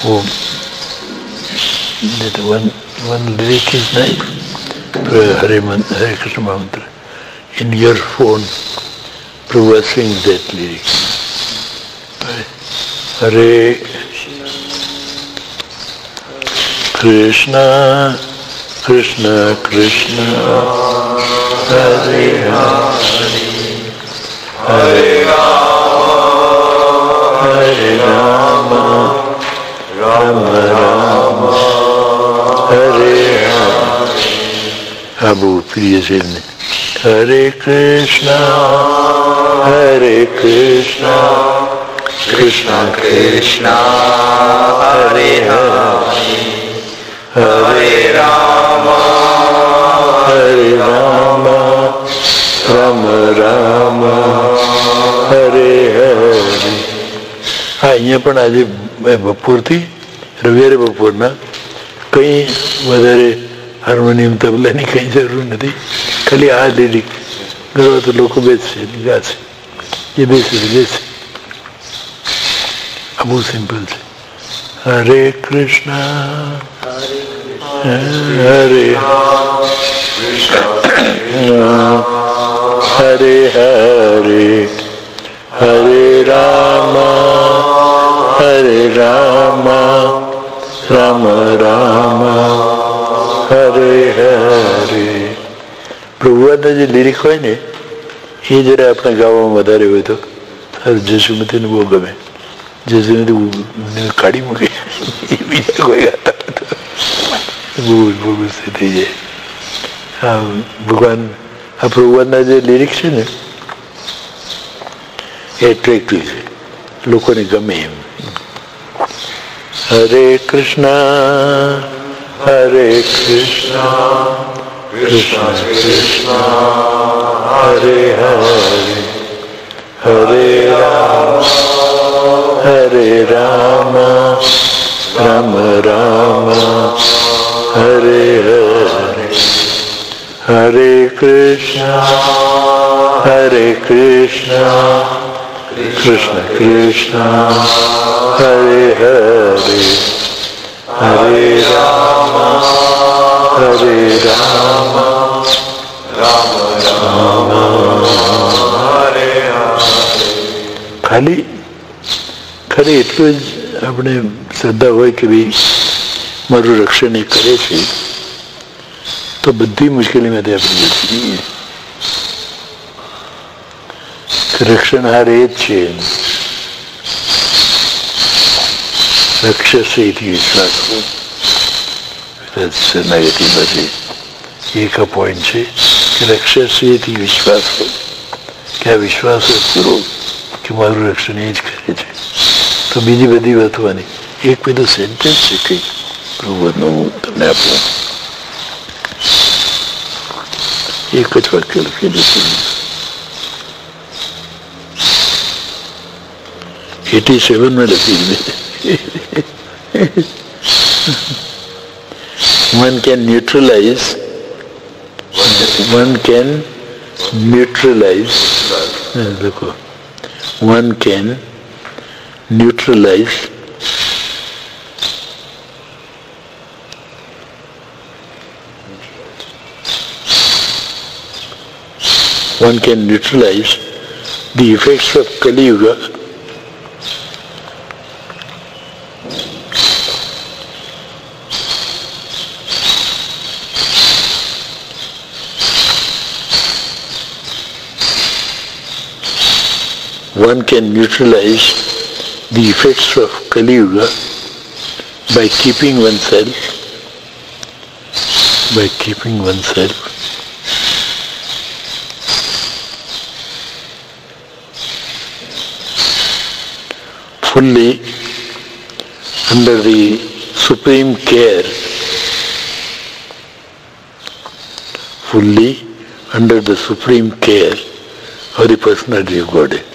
वो that one lyric is nice. Hare Krishna mantra. In your phone, Prabhupada sings that lyric. Hare Krishna, Krishna Krishna, Hare Hare, Hare Rama, Hare Rama, Rama Rama, Hare Hare. Abu Priya Seni. Hare Krishna, Krishna Krishna, Hare Hare, Hare Rama, Rama Rama, Hare Hare. અહીંયા પણ આજે બપોરથી રવિવારે બપોરના કંઈ વધારે harmonium તબલાની કંઈ જરૂર નથી. ખાલી આ લીરિક ગરવા તો લોકો બેસશે ગાશે, એ બેસે આ બહુ સિમ્પલ છે. હરે કૃષ્ણ હરે હરે હરે, હરે રામ રામ રામ, હરે હરે. પ્રભુવાદના જે લિરિક હોય ને એ જરા આપણે ગાવામાં વધારે હોય તો જસુમતીને બહુ ગમે. જસુમતી કાઢી મૂકે એ બીજા કોઈ ગાતા હોય તો બહુ ગુસ્સે થઈ જાય. હા, ભગવાન આ પ્રભુવાદના જે લિરિક છે ને એ એટ્રેક્ટિવ છે, લોકોને ગમે એમ. હરે Krishna Krishna Krishna, Hare Hare, Hare Rama, Rama Rama, Hare Hare, Hare Krishna, Krishna Krishna, Hare Hare, Hare Rama, Rama Rama, Hare Hare. ખાલી એટલું જ આપણે શ્રદ્ધા હોય કે ભાઈ મારું રક્ષણ એ કરે છે તો બધી મુશ્કેલીમાંથી આપણે બચી જઈએ. રક્ષણહાર એ જ છે. રક્ષસે ઇતિ વિશ્વાસ શરણાગતિમાંથી એક આ પોઈન્ટ છે કે રક્ષસેથી વિશ્વાસ હોય કે આ વિશ્વાસ જ પૂરો કે મારું રક્ષણ એ જ કરે છે. તો બીજી બધી વાતોની એક બધું સેન્ટેન્સ છે કંઈક પ્રભુનું હું તમને આપું. એક જ વાક્ય લખી દઉં. 87 લખી દીધું. One can neutralize one can neutralize one can neutralize the effects of Kali Yuga by keeping oneself fully under the supreme care of the personality of Godhead.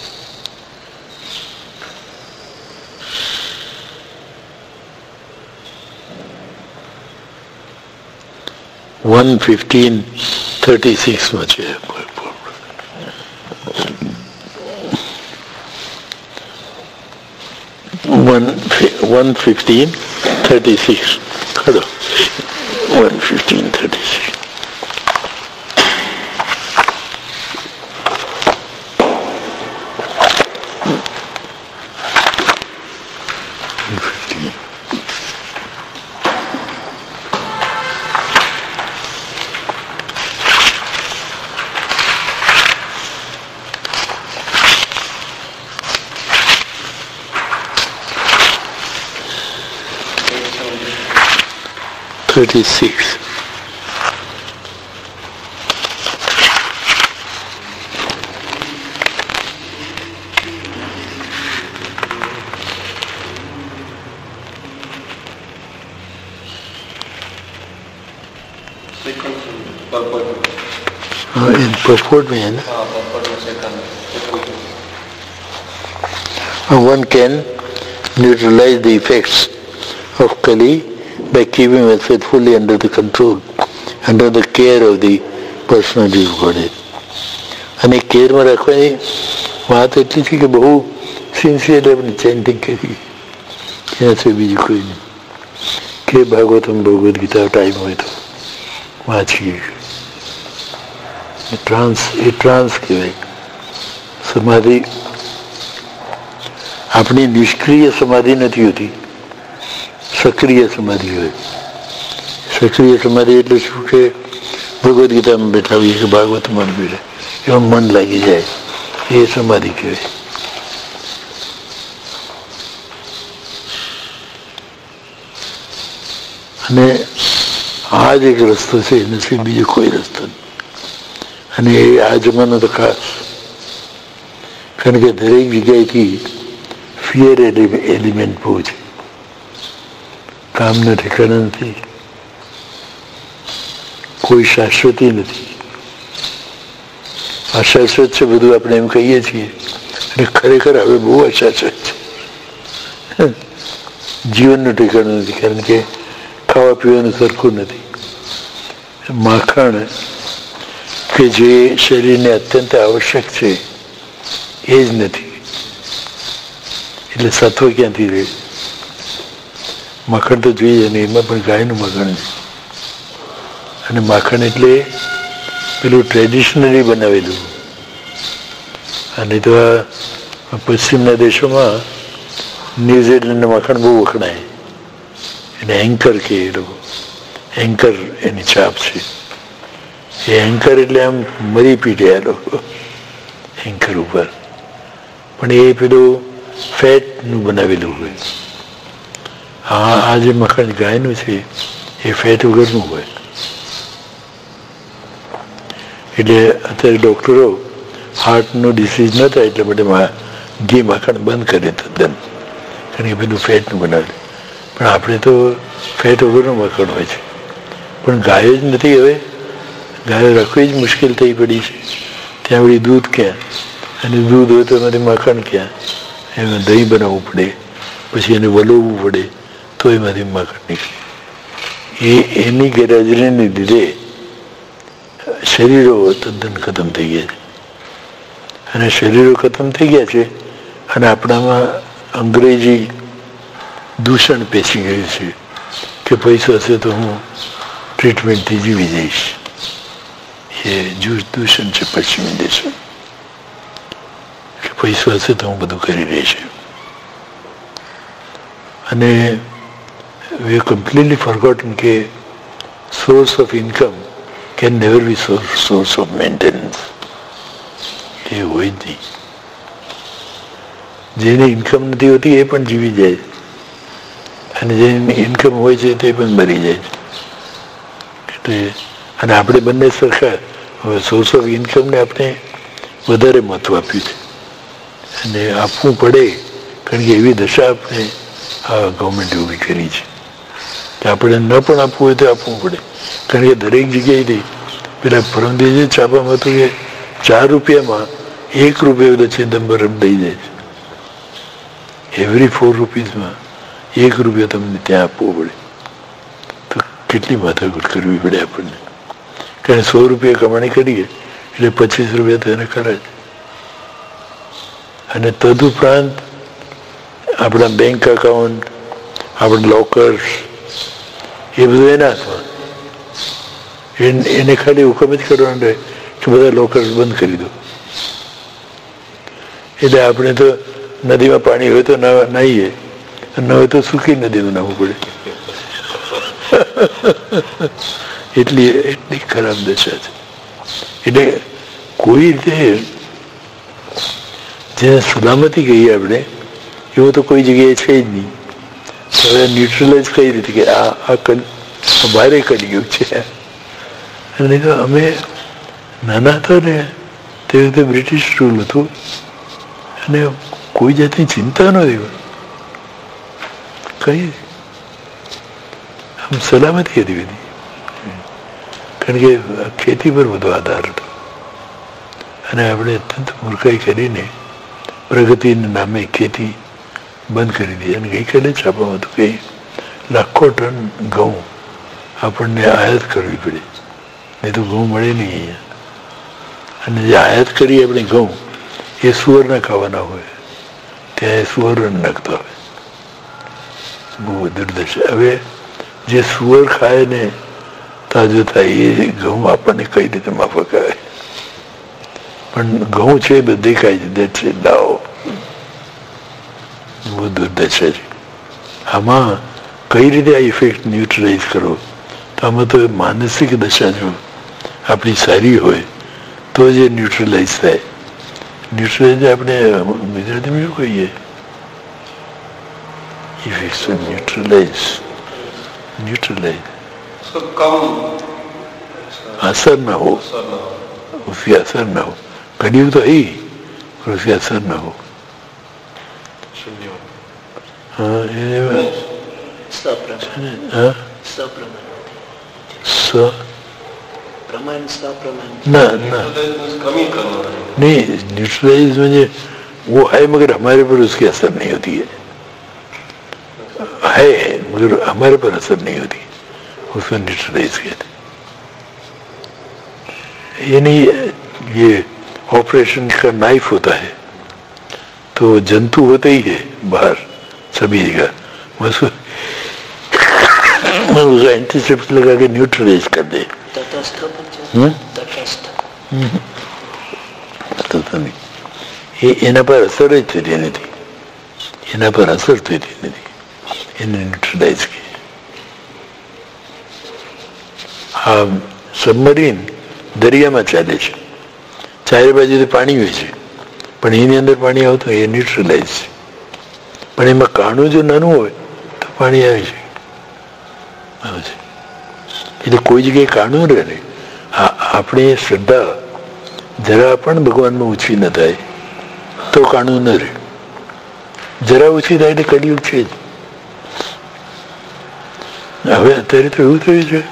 One 15:36 માં છે. 1:15:36 1:15:36 ખડો 1:15:36 36 in purport में है ना one can neutralize the effects of Kali by keeping oneself fully under the control, under the care of the personality of Godhead. અને કેરમાં રાખવાની વાત એટલી છે કે બહુ સિન્સિયરલી આપણે ચેન્ટિંગ કરી ત્યાં છે બીજું કોઈ નહીં કે ભાગવતમ ભગવદ્ ગીતા ટાઈમ હોય તો વાંચીએ ટ્રાન્સ કહેવાય સમાધિ આપણી નિષ્ક્રિય સમાધિ નથી હોતી સક્રિય સમાધિ હોય સક્રિય સમાધિ એટલે શું કે ભગવદ્ ગીતામાં બેઠા હોઈએ કે ભાગવતમાં બેઠા એમાં મન લાગી જાય એ સમાધિ કહેવાય અને આ જ એક રસ્તો છે નથી બીજો કોઈ રસ્તો નહીં અને એ આ જમાનો તો ખાસ કારણ કે દરેક જગ્યાએથી ફિયર એલિમેન્ટ બહુ છે કામના ઠેકાણા નથી કોઈ શાશ્વતી નથી અશાશ્વત છે બધું આપણે એમ કહીએ છીએ અને ખરેખર હવે બહુ અશાશ્વત છે જીવનનું ઠેકાણું નથી કારણ કે ખાવા પીવાનું સરખું નથી માખણ કે જે શરીરને અત્યંત આવશ્યક છે એ જ નથી એટલે સત્વ ક્યાંથી રહે માખણ તો જોઈએ ને એમાં પણ ગાયનું માખણ છે અને માખણ એટલે પેલું ટ્રેડિશનલી બનાવેલું અને તો આ પશ્ચિમના દેશોમાં ન્યુઝીલેન્ડનું માખણ બહુ વખણાય એને એન્કર કે એ લોકો એન્કર એની છાપ છે એ એન્કર એટલે આમ મરી પીટ્યા લોકો એન્કર ઉપર પણ એ પેલું ફેટનું બનાવેલું હોય આ જે મખણ ગાયનું છે એ ફેટ વગરનું હોય એટલે અત્યારે ડૉક્ટરો હાર્ટનું ડિસીઝ ન થાય એટલે માટે ઘી માખણ બંધ કરે તદ્દન કારણ કે પેલું ફેટનું બનાવે પણ આપણે તો ફેટ વગરનું માખણ હોય છે પણ ગાયો જ નથી હવે ગાયો રાખવી જ મુશ્કેલ થઈ પડી છે ત્યાં વળી દૂધ ક્યાં અને દૂધ હોય તો એમાંથી માખણ ક્યાં એમાં દહીં બનાવવું પડે પછી એને વલોવવું પડે તો એમાંથી માખણ નીકળે એની ગેરહાજરીને લીધે શરીરો તદ્દન ખતમ થઈ ગયા છે અને શરીરો ખતમ થઈ ગયા છે અને આપણામાં અંગ્રેજી દૂષણ પેસી ગયું છે કે પૈસો હશે તો હું ટ્રીટમેન્ટથી જીવી જઈશ એ દૂષણ છે પશ્ચિમી દેશો કે પૈસો હશે તો હું બધું કરી રહીશ અને we have completely forgotten કે source of income can never be source of maintenance. એ હોય જ નહીં જેને ઇન્કમ નથી હોતી એ પણ જીવી જાય અને જેની ઇન્કમ હોય છે તે પણ મરી જાય છે એટલે અને આપણે બંને સરખા હવે સોર્સ ઓફ ઇન્કમને આપણે વધારે મહત્વ આપ્યું છે અને આપવું પડે કારણ કે એવી દશા આપણે આ ગવર્મેન્ટ ઊભી કરી છે કે આપણે ન પણ આપવું હોય તો આપવું પડે કારણ કે દરેક જગ્યાએથી પેલા પરમદેશે છાપામાં હતું કે 4 રૂપિયામાં 1 રૂપિયા તો ચિદમ્બરમ દઈ જાય છે એવરી 4 રૂપીઝમાં 1 રૂપિયા તમને ત્યાં આપવો પડે તો કેટલી માથાકૂટ કરવી પડે આપણને કારણ 100 રૂપિયા કમાણી કરીએ એટલે 25 રૂપિયા તો એને ખરા જ અને તદુપરાંત આપણા બેંક એકાઉન્ટ, આપણા લોકર્સ, એ બધું એના હાથમાં. એને ખાલી હુકમ જ કરવાનો રહે કે બધા લોકર્સ બંધ કરી દો. એટલે આપણે તો નદીમાં પાણી હોય તો નાહીએ, ન હોય તો સૂકી નદીમાં નાહવું પડે. એટલી ખરાબ દશા છે. એટલે કોઈ રીતે જેને સલામતી કહીએ આપણે, એવું તો કોઈ જગ્યાએ છે જ નહીં. હવે ન્યુટ્રલાઇઝ કઈ રીતે કે આ ભારે કરી ગયું છે. નહીં તો અમે નાના હતા ને તે વખતે બ્રિટિશ રૂલ હતું અને કોઈ જાતની ચિંતા નહોતી, કઈ આમ સલામતી હતી બધી. કારણ કે ખેતી પર બધો આધાર હતો અને આપણે અત્યંત મૂર્ખાઈ કરીને પ્રગતિના નામે ખેતી બંધ કરી દીધી. અને ગઈકાલે છાપામાં હતું કે લાખો ટન ઘઉં આપણને આયાત કરવી પડે, નહીં તો ઘઉં મળે નહીં અહીંયા. અને જે આયાત કરી આપણે ઘઉં એ સુવરના ખાવાના હોય, ત્યાં એ સુવર નાખતો હોય. બહુ દુર્દશા. હવે જે સુવર ખાય ને તાજું થાય એ ઘઉં આપણને કઈ રીતે માફક આવે? પણ ઘઉં છે બધે ખાય છે, દેટ છે દાવો. બહુ દુર્દશા છે. આમાં કઈ રીતે આ ઇફેક્ટ ન્યુટ્રલાઇઝ કરો? તો આમાં તો માનસિક દશા જો આપણી સારી હોય તો જે ન્યુટ્રલાઇઝ થાય. ન્યુટ્રલાઇઝ આપણે ગુજરાતીમાં શું કહીએ? ઇફેક્ટ ન્યુટ્રલાઇઝ असर ना हो, उसकी असर ना हो. कलयुग तो है पर उसकी असर ना हो. हाँ नहीं, न्यूट्रलाइज म्हणजे वो है मगर हमारे पर उसकी असर नहीं होती है मगर हमारे पर असर नहीं होती, उसको न्यूट्रलाइज कहते. ये नहीं, ये ऑपरेशन का नाइफ होता है तो जंतु होते ही है बाहर सभी जगह, उसको एंटीसेप्टिक लगा के न्यूट्रलाइज कर दे. એના પર અસર જ થતી નથી, એના પર અસર થતી નથી, એને ન્યુટ્રલાઇઝ કે. આ સબમરીન દરિયામાં ચાલે છે, ચારે બાજુથી પાણી હોય છે પણ એની અંદર પાણી આવતું એ ન્યુટ્રલાઇઝ છે. પણ એમાં કાણું જો નાનું હોય તો પાણી આવે છે. એટલે કોઈ જગ્યાએ કાણું રહે ને, આપણે શ્રદ્ધા જરા પણ ભગવાનમાં ઓછી ન થાય તો કાણું ન રહે. જરા ઓછી થાય એટલે કલયુગ છે જ. હવે અત્યારે તો એવું થયું છે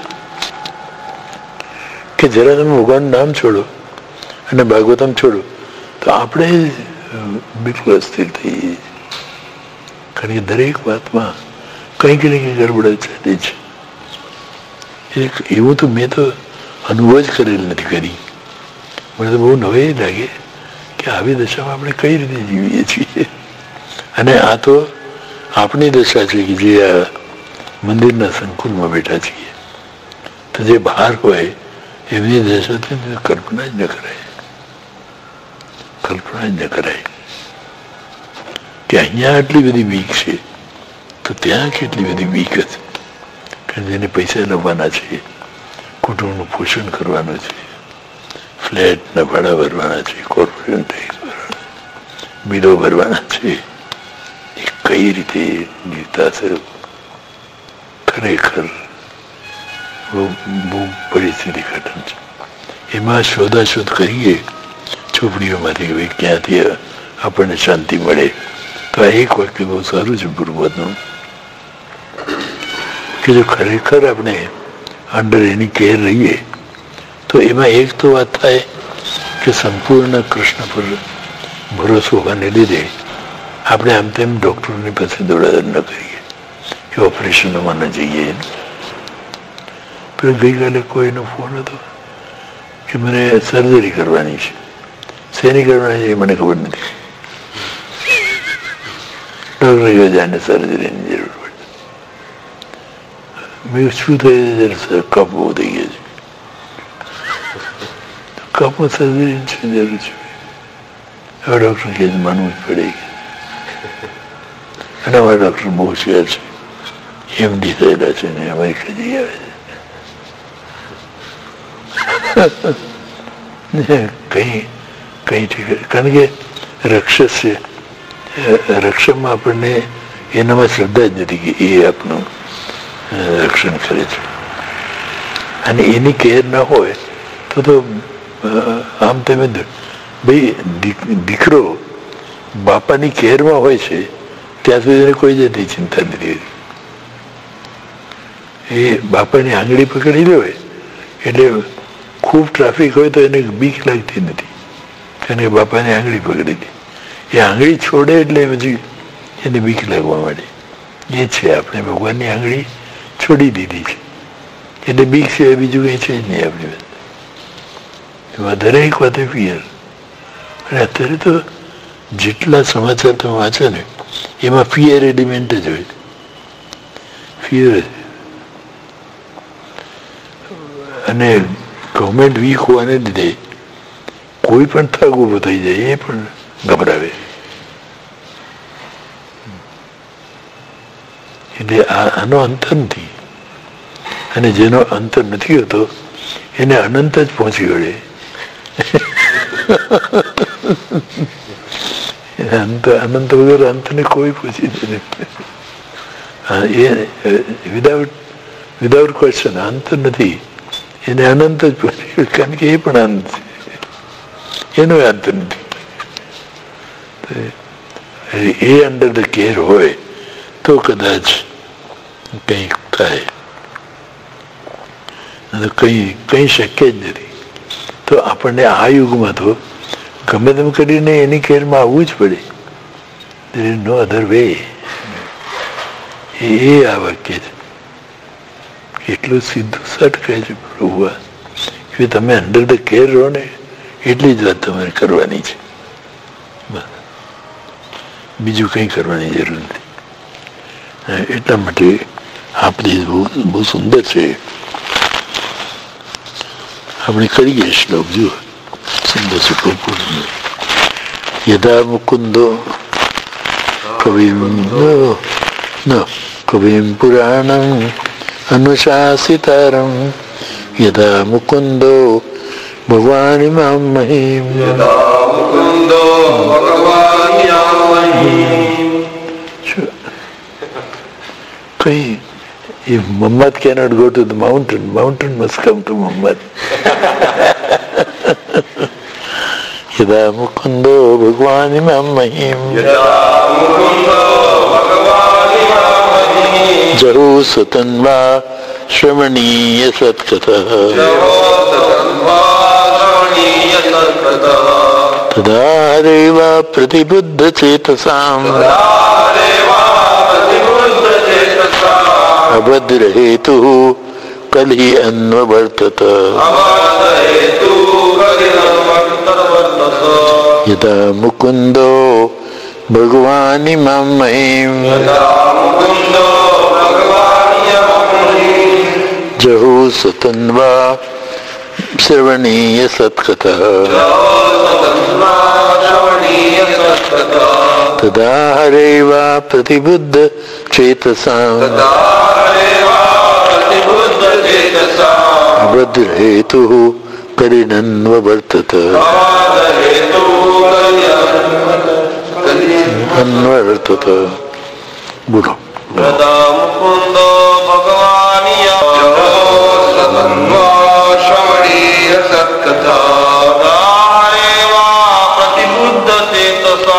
કે જરા તમે ભગવાનનું નામ છોડો અને ભાગવતમ છોડો તો આપણે બિલકુલ અસ્થિર થઈ જઈએ. કારણ કે દરેક વાતમાં કંઈક ને કંઈક ગડબડ ચાલે છે. એવું તો મેં તો અનુભવ જ કરેલ નથી કરી. મને તો બહુ નવાઈ લાગે કે આવી દશામાં આપણે કઈ રીતે જીવીએ છીએ. અને આ તો આપણી દશા છે કે જે આ મંદિરના સંકુલમાં બેઠા છીએ, તો જે બહાર હોય એમની દશા કલ્પના જ ન કરાય, કલ્પના જ ન કરાય કે અહીંયા આટલી બધી બીક છે તો ત્યાં કેટલી બધી બીક હતી. કારણ જેને પૈસા લાવવાના છે, કુટુંબનું પોષણ કરવાનું છે, ફ્લેટના ભાડા ભરવાના છે, કોર્પોરેશન ટેક્સ ભરવાના, બિલો ભરવાના છે, એ કઈ રીતે જીવતા છે? ખરેખર બહુ પરિસ્થિતિ કઠણ છે. એમાં શોધાશોધ કરીએ ચોપડીઓમાંથી કે ક્યાંથી આપણને શાંતિ મળે. તો આ એક વાક્ય બહુ સારું છે પૂર્વજનું કે જો ખરેખર આપણે અંડર એની કેર રહીએ તો એમાં એક તો વાત થાય કે સંપૂર્ણ કૃષ્ણ પર ભરોસો હોવાને લીધે આપણે આમ તેમ ડૉક્ટરની પાસે દોડાદોડ ન કરીએ કે ઓપરેશનોમાં ન જઈએ. પણ ગઈકાલે કોઈનો ફોન હતો કે મને સર્જરી કરવાની છે. શેની કરવાની છે એ મને ખબર નથી. ડોક્ટર જાને સર્જરીની જરૂર પડે. મેં શું થયું? કફ બહુ થઈ ગયો છે. કફમાં સર્જરીની શું જરૂર છે? હવે ડોક્ટર કે માનવું જ પડે. અને અમારા ડોક્ટર બહુ હોશિયાર છે, એમડી થયેલા છે ને અમેરિકા જઈ આવે છે. કઈ કારણ કે રક્ષસ છે, રક્ષણમાં આપણને એનામાં શ્રદ્ધા જ નથી કે એ આપણું રક્ષણ કરે છે. અને એની કેર ના હોય તો આમ તમે ભાઈ દીકરો બાપાની કેરમાં હોય છે ત્યાં સુધી એને કોઈ જાતની ચિંતા નથી. એ બાપાની આંગળી પકડી લે હોય એટલે ખૂબ ટ્રાફિક હોય તો એને બીક લાગતી નથી, કારણ કે બાપાની આંગળી પકડી લે. એ આંગળી છોડે એટલે પછી એને બીક લાગવા માંડે. એ છે આપણે ભગવાનની આંગળી છોડી દીધી છે એટલે બીક છે, બીજું કંઈ છે જ નહીં આપણી પાસે. એમાં દરેક વાતે ફિયર. અને અત્યારે તો જેટલા સમાચાર તમે વાંચો ને એમાં ફિયર એલિમેન્ટ જ હોય. ફિયર જ. અને ગવર્મેન્ટ વીક હોવાને લીધે કોઈ પણ થગ ઊભો થઈ જાય એ પણ ગભરાવે. એટલે આનો અંત નથી. અને જેનો અંત નથી હોતો એને અનંત જ પહોંચી વળે. અનંત વગર અંતને કોઈ પૂછી નથી. વિધાઉટ ક્વેશ્ચન અંત નથી, એને અનંત જ પૂછ્યું, કારણ કે એ પણ અંત છે, એનો અંત નથી. એ અંડર ધ કેર હોય તો કદાચ કંઈક થાય, કંઈ શક્ય જ નથી. તો આપણને આ યુગમાં તો ગમે તેમ કરીને એની કેરમાં આવવું જ પડે. there is no other way. એ આ વાક્ય છે. એટલું સીધું સટ કહે છે પ્રભુ કે તમે અંડર ધ કેર રહો ને એટલી જ વાત તમારે કરવાની છે, બીજું કંઈ કરવાની જરૂર નથી. એટલા માટે આપણી બહુ સુંદર છે. આપણે કરીએ શ્લોક જુઓ, સુંદર છે. યદા મુકુંદો કવિમ પુરાણમ અનુશાસિતારમ યદા મુકુંદો ભગવાન મામ મહિમ. કઈ Muhammad cannot go to the mountain. Mountain must come to Muhammad. Yada Mukundo Bhagwan Imam Mahim Jahu Satanva Shramaniya Satkata Tadareva Pratibuddha Chetasam अभद्र हेतु कल ही अन्वर्तत यदा मुकुंदो भगवान इमाम महिम जहु सतन्वा श्रवणीय सत्कथा तदा हरेवा प्रतिबुद्ध चेतसाम अभद्र हेतु करिणन्वर्तत अन्वर्तत. बोलो मुकुंदो भगवान श्रवणीय सत्कथा प्रतिबुद्ध चेतसा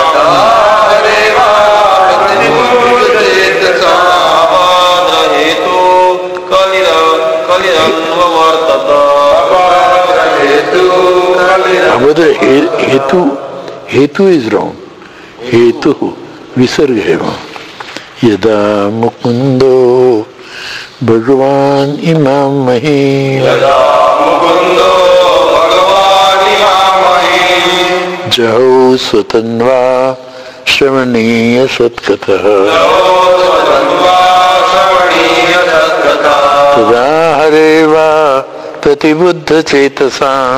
हेतु इज रॉन्ग. हेतु विसर्ग है वहां. यदा मुकुंदो भगवान इमाम महिम जहु स्वतन्वा श्रवणीय सत्कथः तदा हरेवा प्रतिबुद्ध चेतसाम्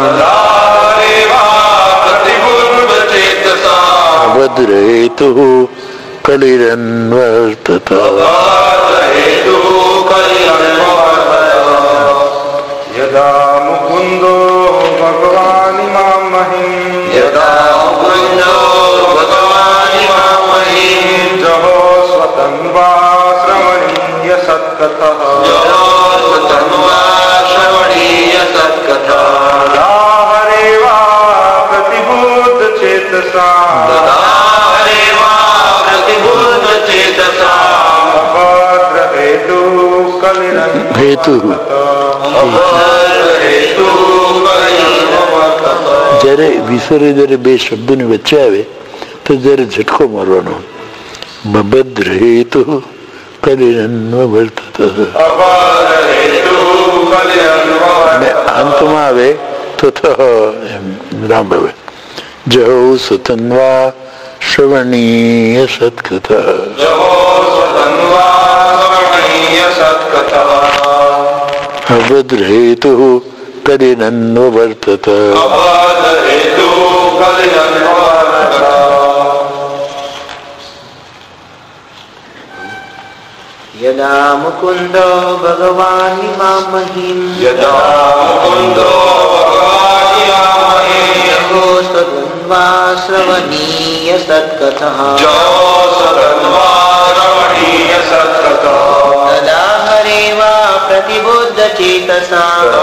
अभद्रहेतुः कलिरन्वर्तत यदा मुकुंदो भगवान् इमां महीम् जहो स्वतन्वा श्रवणीय सत्कथः तदा हरेवा प्रतिबुद्ध चेतसा अभद्रहेतु જ્યારે વિસરે જ્યારે બે શબ્દોની વચ્ચે આવે તો જ્યારે ઝટકો મારવાનો બભદ્ર હેતુ કલિરન્વર્તત અને અંતમાં આવે તો રામ આવે જહો સુતન્વા શ્રવણીય સત્કથા અભદ્ર હેતુ કલિરન્વર્તત यदा मुकुंदो भगवान् इमां महीम् जहो स्वतन्वा श्रवणीय सत्कथः तदा हरेवा प्रतिबुद्ध चेतसा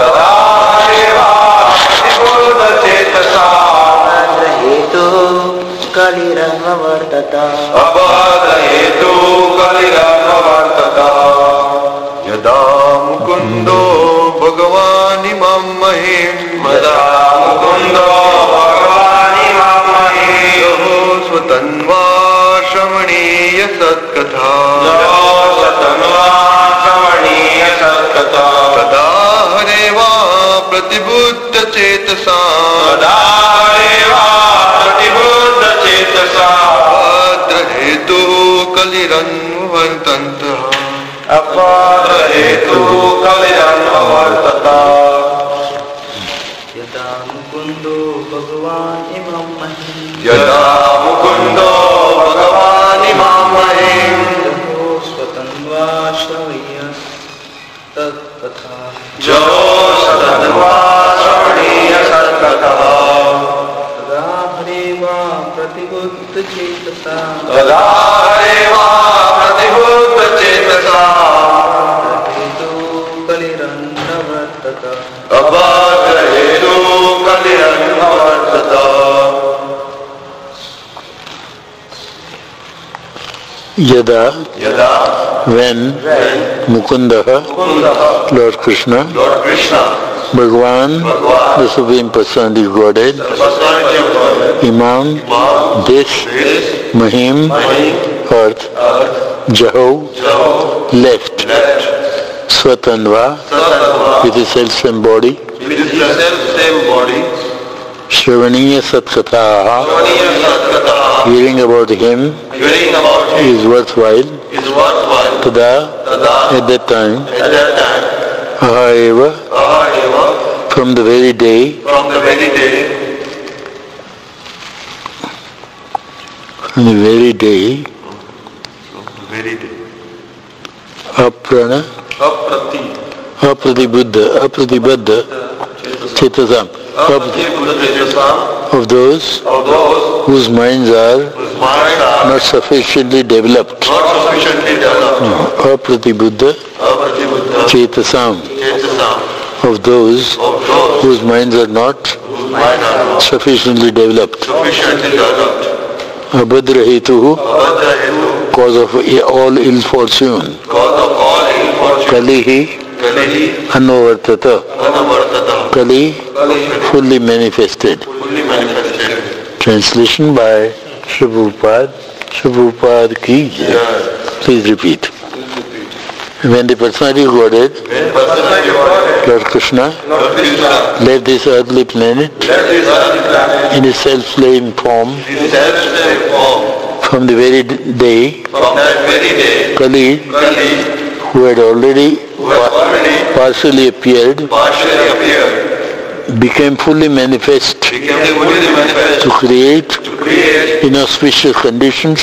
अभद्रहेतु कलिरन्वर्तत यदा मुकुंदो भगवान् इमां महीम् जहो स्वतन्वा श्रवणीय सत्कथा तदा हरेवा प्रतिबुद्ध चेतसा अभद्रहेतु कलिरन्वर्तन्तः यदा मुकुंदो भगवान् इमां महीम् जहो स्वतन्वा श्रवणीय सत्कथा तदा हरेवा प्रतिबुद्ध चेतसा अभद्रहेतु कलिरन्वर्तत यदा when Mukundah, Lord Krishna, Bhagavan, the Supreme Personality of Godhead, Imam, this, Mahim, earth, Jaho, left, Swatanva, with the self-same body, Shravaniya Satkatha, hearing about him is worthwhile. Tada, at that time, Ahayeva, from the very day, Aprana, Apratibadda, Chetasam, of those whose minds are not sufficiently developed. Apratibudda, Chetasam, of those whose minds are not sufficiently developed. Abhadrahetuhu, cause of all ill fortune. Kalihi, Anuvartata. Kali, fully manifested. Translation by Sri Prabhupada ki jai. Please repeat. When the personality of Godhead, Lord Krishna, left this earthly planet in his self-same form from the very day Kali, who had already partially appeared, became fully manifest to create inauspicious conditions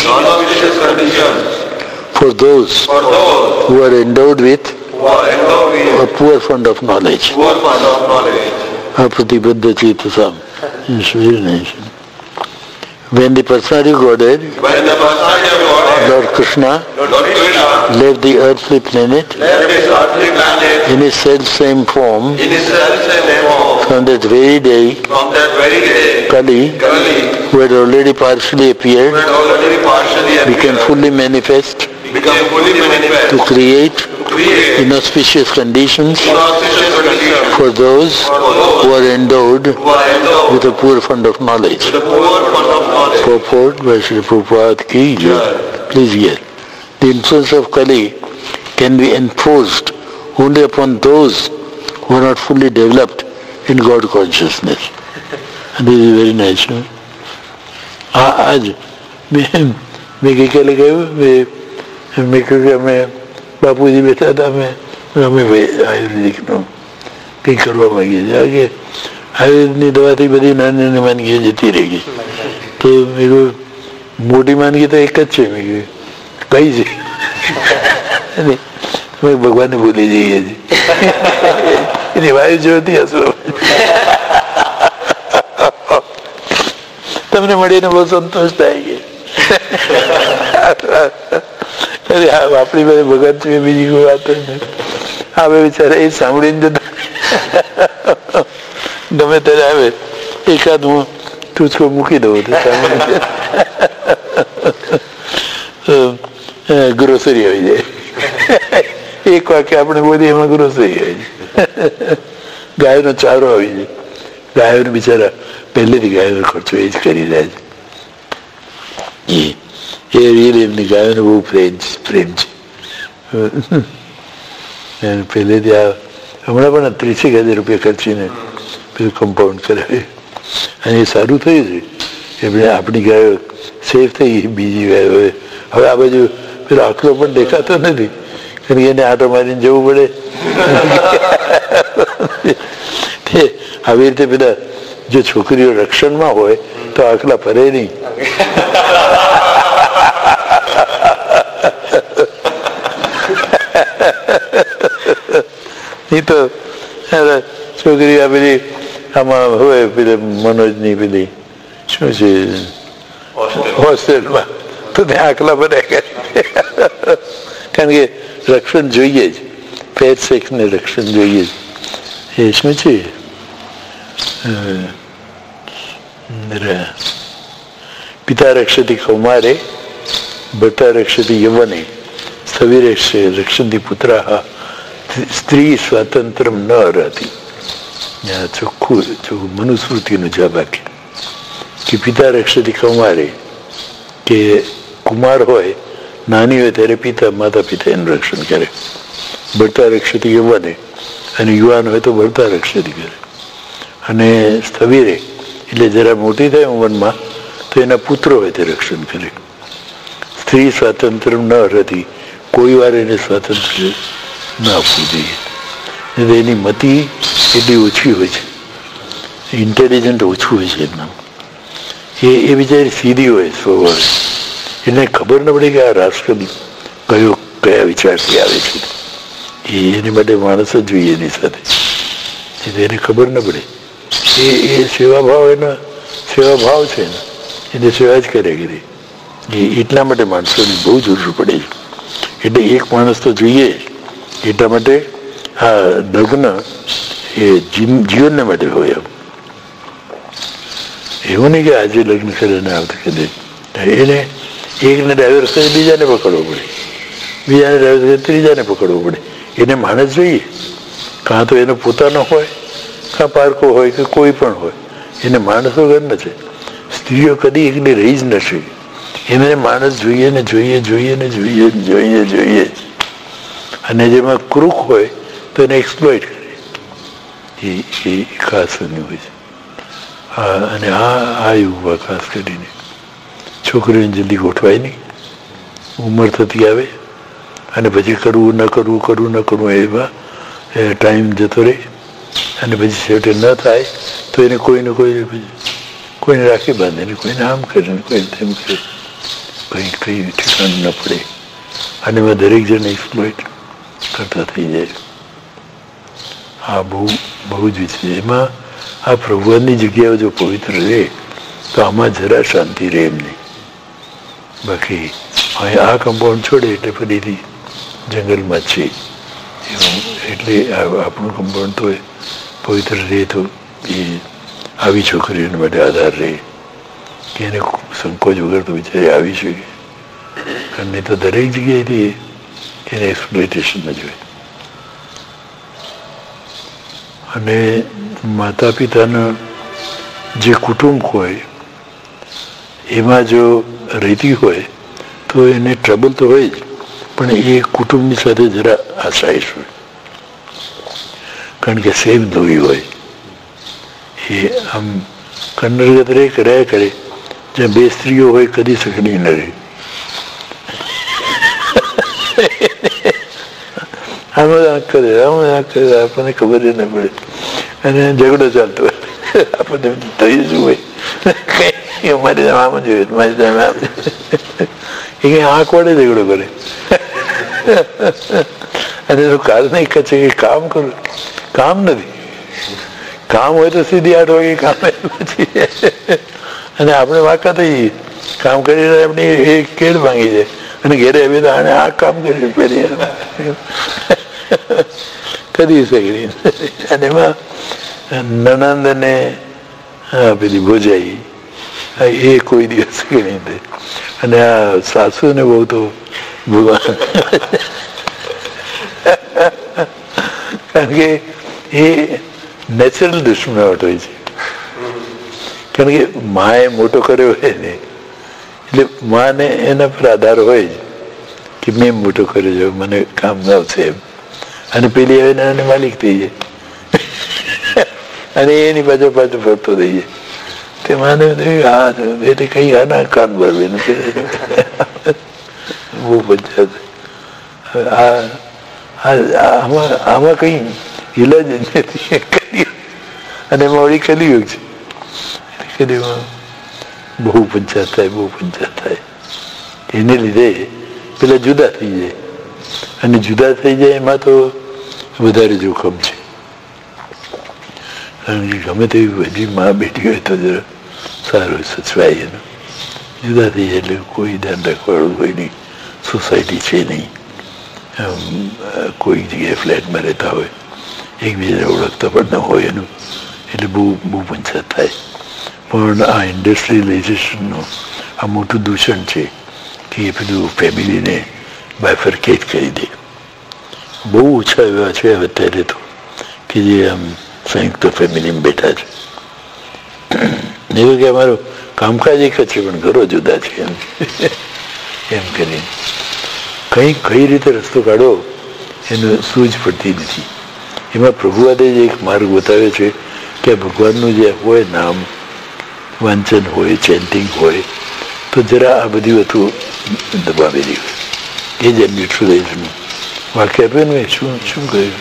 for those who are endowed with a poor fund of knowledge. Apratibuddha Chetasam. It's very nice. When the personality of Godhead, Lord Krishna, left the earthly planet in his self-same form, from that very day, Kali, who had already partially appeared, became fully manifest to create inauspicious conditions for those who are endowed with a poor fund of knowledge. Purport by Sri Prabhupada ki jai. Please hear. The influence of Kali can be enforced only upon those who are not fully developed in God consciousness. And this is very nice. आज मैं क्या गए मैं क्योंकि मैं बापू जी बैठा था मैं हमें आयुर्वेदिक नो कहीं करवा मांगी आगे आयुर्वेद दवा थी बड़ी नानी ने मान की जती रहेगी तो मेरे को मोटी मान की तो एक अच्छे मेरे कई जी मैं भगवान ने बोली जी ये जी वायु जो होती है તમને મળીને બહુ સંતોષ થાય કે અરે હા આપણી પાસે ભગત છે બીજી કોઈ વાત જ નથી આવે બિચારા એ સાંભળીને જતા ગમે ત્યારે આવે એકાદ હું ટૂચકો મૂકી દઉં તો ગ્રોસરી આવી જાય એક વાક્ય આપણે બોલીએ એમાં ગ્રોસરી આવી જાય ગાયનો ચારો આવી જાય ગાયોને બિચારા પહેલેથી ગાયોનો ખર્ચો એ જ કરી રહ્યા છે એ રીલી એમની ગાયોને બહુ પ્રેમ છે પહેલેથી આ હમણાં પણ 30,000 રૂપિયા ખર્ચીને પેલું કમ્પાઉન્ડ કરાવ્યું અને એ સારું થયું છે એટલે આપણી ગાયો સેફ થઈ બીજી ગાયો હવે આ બાજુ પેલો આખલો પણ દેખાતો નથી કારણ કે એને આટો મારીને જવું પડે આવી રીતે પેલા જો છોકરીઓ રક્ષણમાં હોય તો આખલા ફરે નહીં નહીં તો છોકરી આ પેલી આમાં હોય પેલા મનોજની પેલી શું છે હોસ્ટેલમાં તો ત્યાં આખલા ફરે કારણ કે રક્ષણ જોઈએ જ ફેર સેક્સને રક્ષણ જોઈએ જ એ શું છે પિતા રક્ષતી કૌમારે ભટ્ટા રક્ષતી યવને સ્થવિરે રક્ષંતી પુત્રાહ સ્ત્રી સ્વાતંત્રમ ન અરહતી ચોખ્ખું મનુસ્મૃતિનું જવાબ આપે કે પિતા રક્ષતી કૌમારે કે કુમાર હોય નાની હોય ત્યારે પિતા માતા પિતા એનું રક્ષણ કરે ભટ્ટા રક્ષતી યવને અને યુવાન હોય તો ભટ્ટા રક્ષતી કરે અને સ્થવિરે એટલે જરા મોટી થાય ઉંમરમાં તો એના પુત્રો હોય તે રક્ષણ કરે સ્ત્રી સ્વાતંત્ર્ય ન રહેતી કોઈ વાર એને સ્વાતંત્ર્ય ન આપવું જોઈએ એની મતિ એટલી ઓછી હોય છે ઇન્ટેલિજન્ટ ઓછું હોય છે એમના એ બિચારી સીધી હોય સ્વભાવ એને ખબર ન પડે કે આ રાષ્ટ્ર કયા વિચારથી આવે છે એની માટે માણસ જ જોઈએ એની સાથે એને ખબર ન પડે એ સેવાભાવ એનો સેવાભાવ છે ને એને સેવા જ કરે કે એટલા માટે માણસોની બહુ જરૂર પડે છે એટલે એક માણસ તો જોઈએ એટલા માટે આ લગ્ન એ જીવનને માટે હોય એવું નહીં કે આજે લગ્ન કરે ને આવતા કરે એને એકને ડ્રાઈવર કરે બીજાને પકડવો પડે બીજાને ડ્રાઈવર કરે ત્રીજાને પકડવો પડે એને માણસ જોઈએ કાં તો એનો પોતાનો હોય કાં પારકો હોય કે કોઈ પણ હોય એને માણસ વગર નથી સ્ત્રીઓ કદી એકને રહી જ નથી એને માણસ જોઈએ ને જોઈએ જોઈએ ને જોઈએ જોઈએ જોઈએ અને જેમાં ક્રૂક હોય તો એને એક્સપ્લોઇટ કરે એ ખાસ હોય છે અને આ યુગમાં ખાસ કરીને છોકરીઓને જલ્દી ગોઠવાય નહીં, ઉંમર થતી આવે અને પછી કરવું ન એમાં ટાઈમ જતો રહે અને પછી છેવટે ન થાય તો એને કોઈને રાખી બાંધે ને કોઈને આમ કરે ને કોઈને તેમ કરે, કઈ ઠેકાણ ન પડે અને એમાં દરેક જણ એક્સપ્લોઇટ કરતા થઈ જાય. આ બહુ જ છે. એમાં આ પ્રભુની જગ્યાઓ જો પવિત્ર રહે તો આમાં જરા શાંતિ રહે એમ નહીં. બાકી આ કમ્પાઉન્ડ છોડે એટલે ફરીથી જંગલમાં છે એટલે આપણું કમ્પાઉન્ડ તો પવિત્ર રહે તો એ આવી છોકરીઓને માટે આધાર રહે કે એને સંકોચ વગર તો બિચારી આવી શકે. અને તો દરેક જગ્યાએથી એને એક્સપ્લોઇટેશન ન જોઈએ. અને માતા પિતાના જે કુટુંબ હોય એમાં જો રહેતી હોય તો એને ટ્રબલ તો હોય જ, પણ એ કુટુંબની સાથે જરા આશાયશ હોય, કારણ કે સેમ લોહી હોય. એ આમ કન્નરગત રે કર્યા કરે, જ્યાં બે સ્ત્રીઓ હોય કદી સકડી ન રહે. આમાં કરે આપણને ખબર ન પડે અને ઝઘડો ચાલતો હોય, આપણને થયું શું હોય મારી આમ જ હોય, મારી આમ એ કઈ આંખ વડે ઝઘડો કરે અને એનું કારણ એક છે કે કામ કરું, કામ નથી. કામ હોય તો સીધી 8 વાગે કામ પછી અને આપણે વાંકા થઈ કામ કરીને આપણી એ કેળ ભાંગી જાય અને ઘેરે આવી તો આને આ કામ કર્યું પેલી કરી સગડી. અને એમાં નણંદ ને પેલી ભોજાઈ એ કોઈ દિવસ ગણી દે અને આ સાસુ ને બહુ તો ભગવાન, કારણ કે એ નેચરલ દુશ્મનાવટ હોય છે. કારણ કે માએ મોટો કર્યો હોય ને એટલે માને એના પર આધાર હોય જ કે મેં મોટો કર્યો છે, મને કામ ન આવશે એમ. અને પેલી હવે નાની માલિક થઈ જાય અને એની પાછળ ફરતો થઈ જાય. તે માને એટલે કઈ આના કાન ભરવે નથી, બહુ પંચાયત. આમાં કઈ ઈલાજ નથી અને એમાં વળી કલિયુગ છે. કલિયુગમાં બહુ પંચાયત થાય. એને લીધે પેલા જુદા થઈ જાય અને જુદા થઈ જાય એમાં તો વધારે જોખમ છે. કારણ કે ગમે તેવી બધી માં બેઠી હોય તો જરા સારું સચવાય એનું. જુદા થઈ જાય એટલે કોઈ ધ્યાન રાખવાળું કોઈ નહીં, સોસાયટી છે નહીં, કોઈ જગ્યાએ ફ્લેટમાં રહેતા હોય, એકબીજાને ઓળખતા પણ ન હોય એનું, એટલે બહુ પંચાયત થાય. પણ આ ઇન્ડસ્ટ્રીયલાઇઝેશનનું આ મોટું દૂષણ છે કે એ પેલું ફેમિલીને બાયફર્કેટ કરી દે. બહુ ઓછા એવા છે અત્યારે તો કે જે આમ સંયુક્ત ફેમિલીમાં બેઠા છે. એવું કે અમારું કામકાજ એક જ છે પણ ઘરો જુદા છે એમ કરીને કઈ રીતે રસ્તો કાઢો એનું સૂઝ પડતી નથી. એમાં પ્રભુવાદે જ એક માર્ગ બતાવ્યો છે કે ભગવાનનું જે હોય નામ વાંચન હોય, ચેન્ટિંગ હોય તો જરા આ બધી વસ્તુ દબાવેલી હોય. એ જ ન્યુટ્રલાઇઝનું વાક્ય આપ્યું ને શું કહ્યું?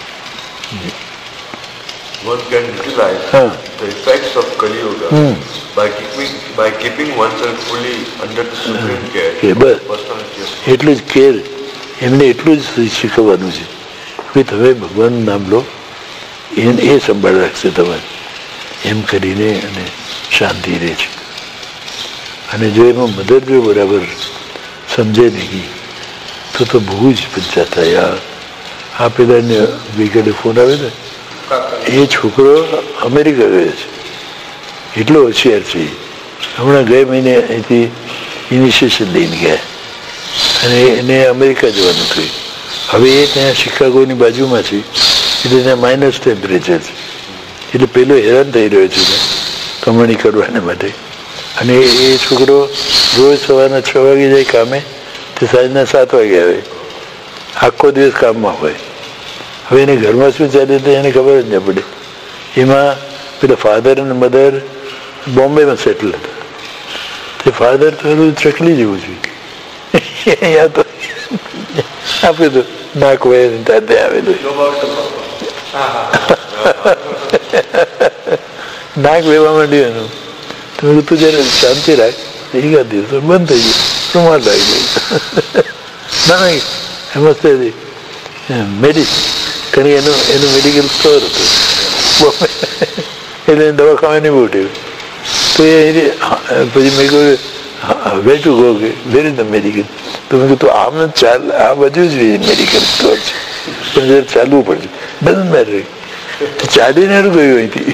One can utilize the effects of Kali Yuga by keeping oneself fully under the supreme care of personality. એટલું જ કેર એમને એટલું જ શીખવવાનું છે કે તમે ભગવાનનું નામ લો, એ સંભાળ રાખશે તમારે એમ કરીને અને શાંતિ રહે છે. અને જો એમાં મધર જો બરાબર સમજે નહીં તો બહુ જ પંચાયત થાય. આ પેલાને વિકેટે ફોન આવે ને એ છોકરો અમેરિકા ગયો છે, એટલો હોશિયાર છે. હમણાં ગયા મહિને અહીંથી ઇનિશિએશન લઈને ગયા અને એને અમેરિકા જવાનું થયું. હવે એ ત્યાં શિકાગોની બાજુમાં છે એટલે ત્યાં માઇનસ ટેમ્પરેચર છે, એટલે પેલો હેરાન થઈ રહ્યો છે કમાણી કરવાને માટે. અને એ છોકરો રોજ સવારના 6 વાગે જાય કામે, તે સાંજના 7 વાગે આવે, આખો દિવસ કામમાં હોય. હવે એને ઘરમાં શું ચાલે તો એને ખબર જ ન પડે. એમાં પેલા ફાધર અને મધર બોમ્બેમાં સેટલ હતા તે ફાધર તો ચકલી જેવું છે. અહીંયા તો આપ્યું તો નાક વહે તાતે આવેલું નાક વેવા માંડ્યું એનું. તમે તું જયારે શાંતિ રાખ એકા દિવસો બંધ થઈ ગયું, રૂમાલ લાગી ગયું. ના એમાં ઘણી એનું મેડિકલ સ્ટોર હતું એટલે દવાખાવાની બહુ ટેવ. તો એ પછી મેં કહ્યું હવે ટુ ગો કે વેર ઇઝ ધ મેડિકલ. તો મેં કીધું આમ ચાલ, આ બધું જ મેડિકલ સ્ટોર છે પણ જયારે ચાલવું પડશે. ડઝન્ટ મેટર, ચાલીને ગયું અહીંથી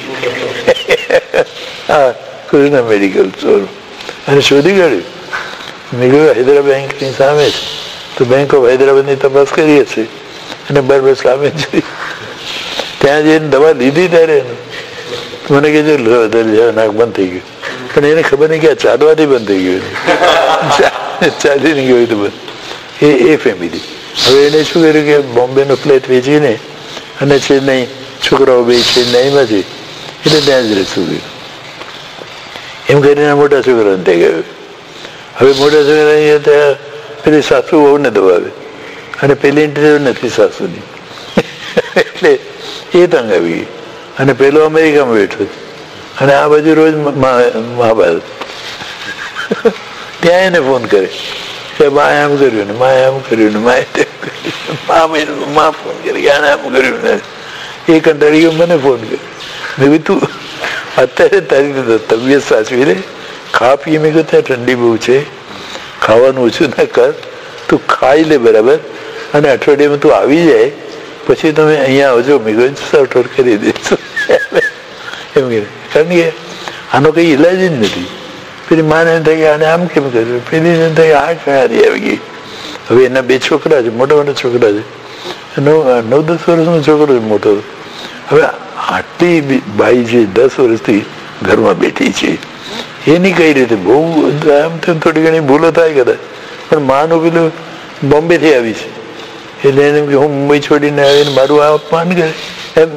હા કૃષ્ણ મેડિકલ સ્ટોર અને શોધી કાઢ્યું. મેં કહ્યું હૈદરાબાદ બેંકની સામે છે. તો બેંક ઓફ હૈદરાબાદની તપાસ કરીએ છીએ અને બરાબર સામે જોઈ. ત્યાં જઈને દવા લીધી ત્યારે મને કહે છે નાક બંધ થઈ ગયું. પણ એને ખબર નહીં કે આ ચાલવાથી બંધ થઈ ગયું, ચાલી નહીં ગયું તો બંધ. એ ફેમિલી. હવે એને શું કર્યું કે બોમ્બેનો ફ્લેટ વેચીને અને ચેન્નઈ છોકરાઓ બે ચેન્નઈમાં છે એટલે ત્યાં જ રહેશું ગયું. એમ કરીને મોટા છોકરાને ત્યાં ગયો. હવે મોટા છોકરા અહીંયા ત્યાં પેલી સાસુ બહુને દબાવે અને પેલી ઇન્ટરવ્યુ નથી સાસુની એટલે એ તંગ આવી ગઈ. અને પેલો અમેરિકામાં બેઠો અને આ બાજુ રોજ મહાભારત. ત્યાં એને ફોન કરે કે માએ આમ કર્યું ને માએ આમ કર્યું ને માએ મા ફોન કરી આને આમ કર્યું ને. એ કંટાળી ગયો, મને ફોન કર્યો. મેં કીધું તું અત્યારે તારી તબિયત સાચવી લે, ખા પીએ. મેં કહ્યું ત્યાં ઠંડી બહુ છે, ખાવાનું ઓછું ના કર, તું ખાઈ લે બરાબર અને અઠવાડિયામાં તું આવી જાય પછી તમે અહીંયા આવજો. મેં કહ્યું સર્ટ કરી દઈશું એમ કે. કારણ કે આનો કંઈ ઈલાજ જ નથી. પેલી માને એમ થાય કે આને આમ કેમ કર્યું, પેલી એમ થાય આ ક્યાંથી આવી ગઈ. હવે એના બે છોકરા છે, મોટા મોટા છોકરા છે, 9-10 વર્ષનો છોકરો છે મોટો. હવે આટલી બાઈ છે 10 વર્ષથી ઘરમાં બેઠી છે, એની કઈ રીતે બહુ આમ તો થોડી ઘણી ભૂલો થાય કદાચ, પણ માનું પેલું બોમ્બેથી આવી છે એટલે એને કે હું મુંબઈ છોડીને આવીને મારું આ અપમાન કરે એમ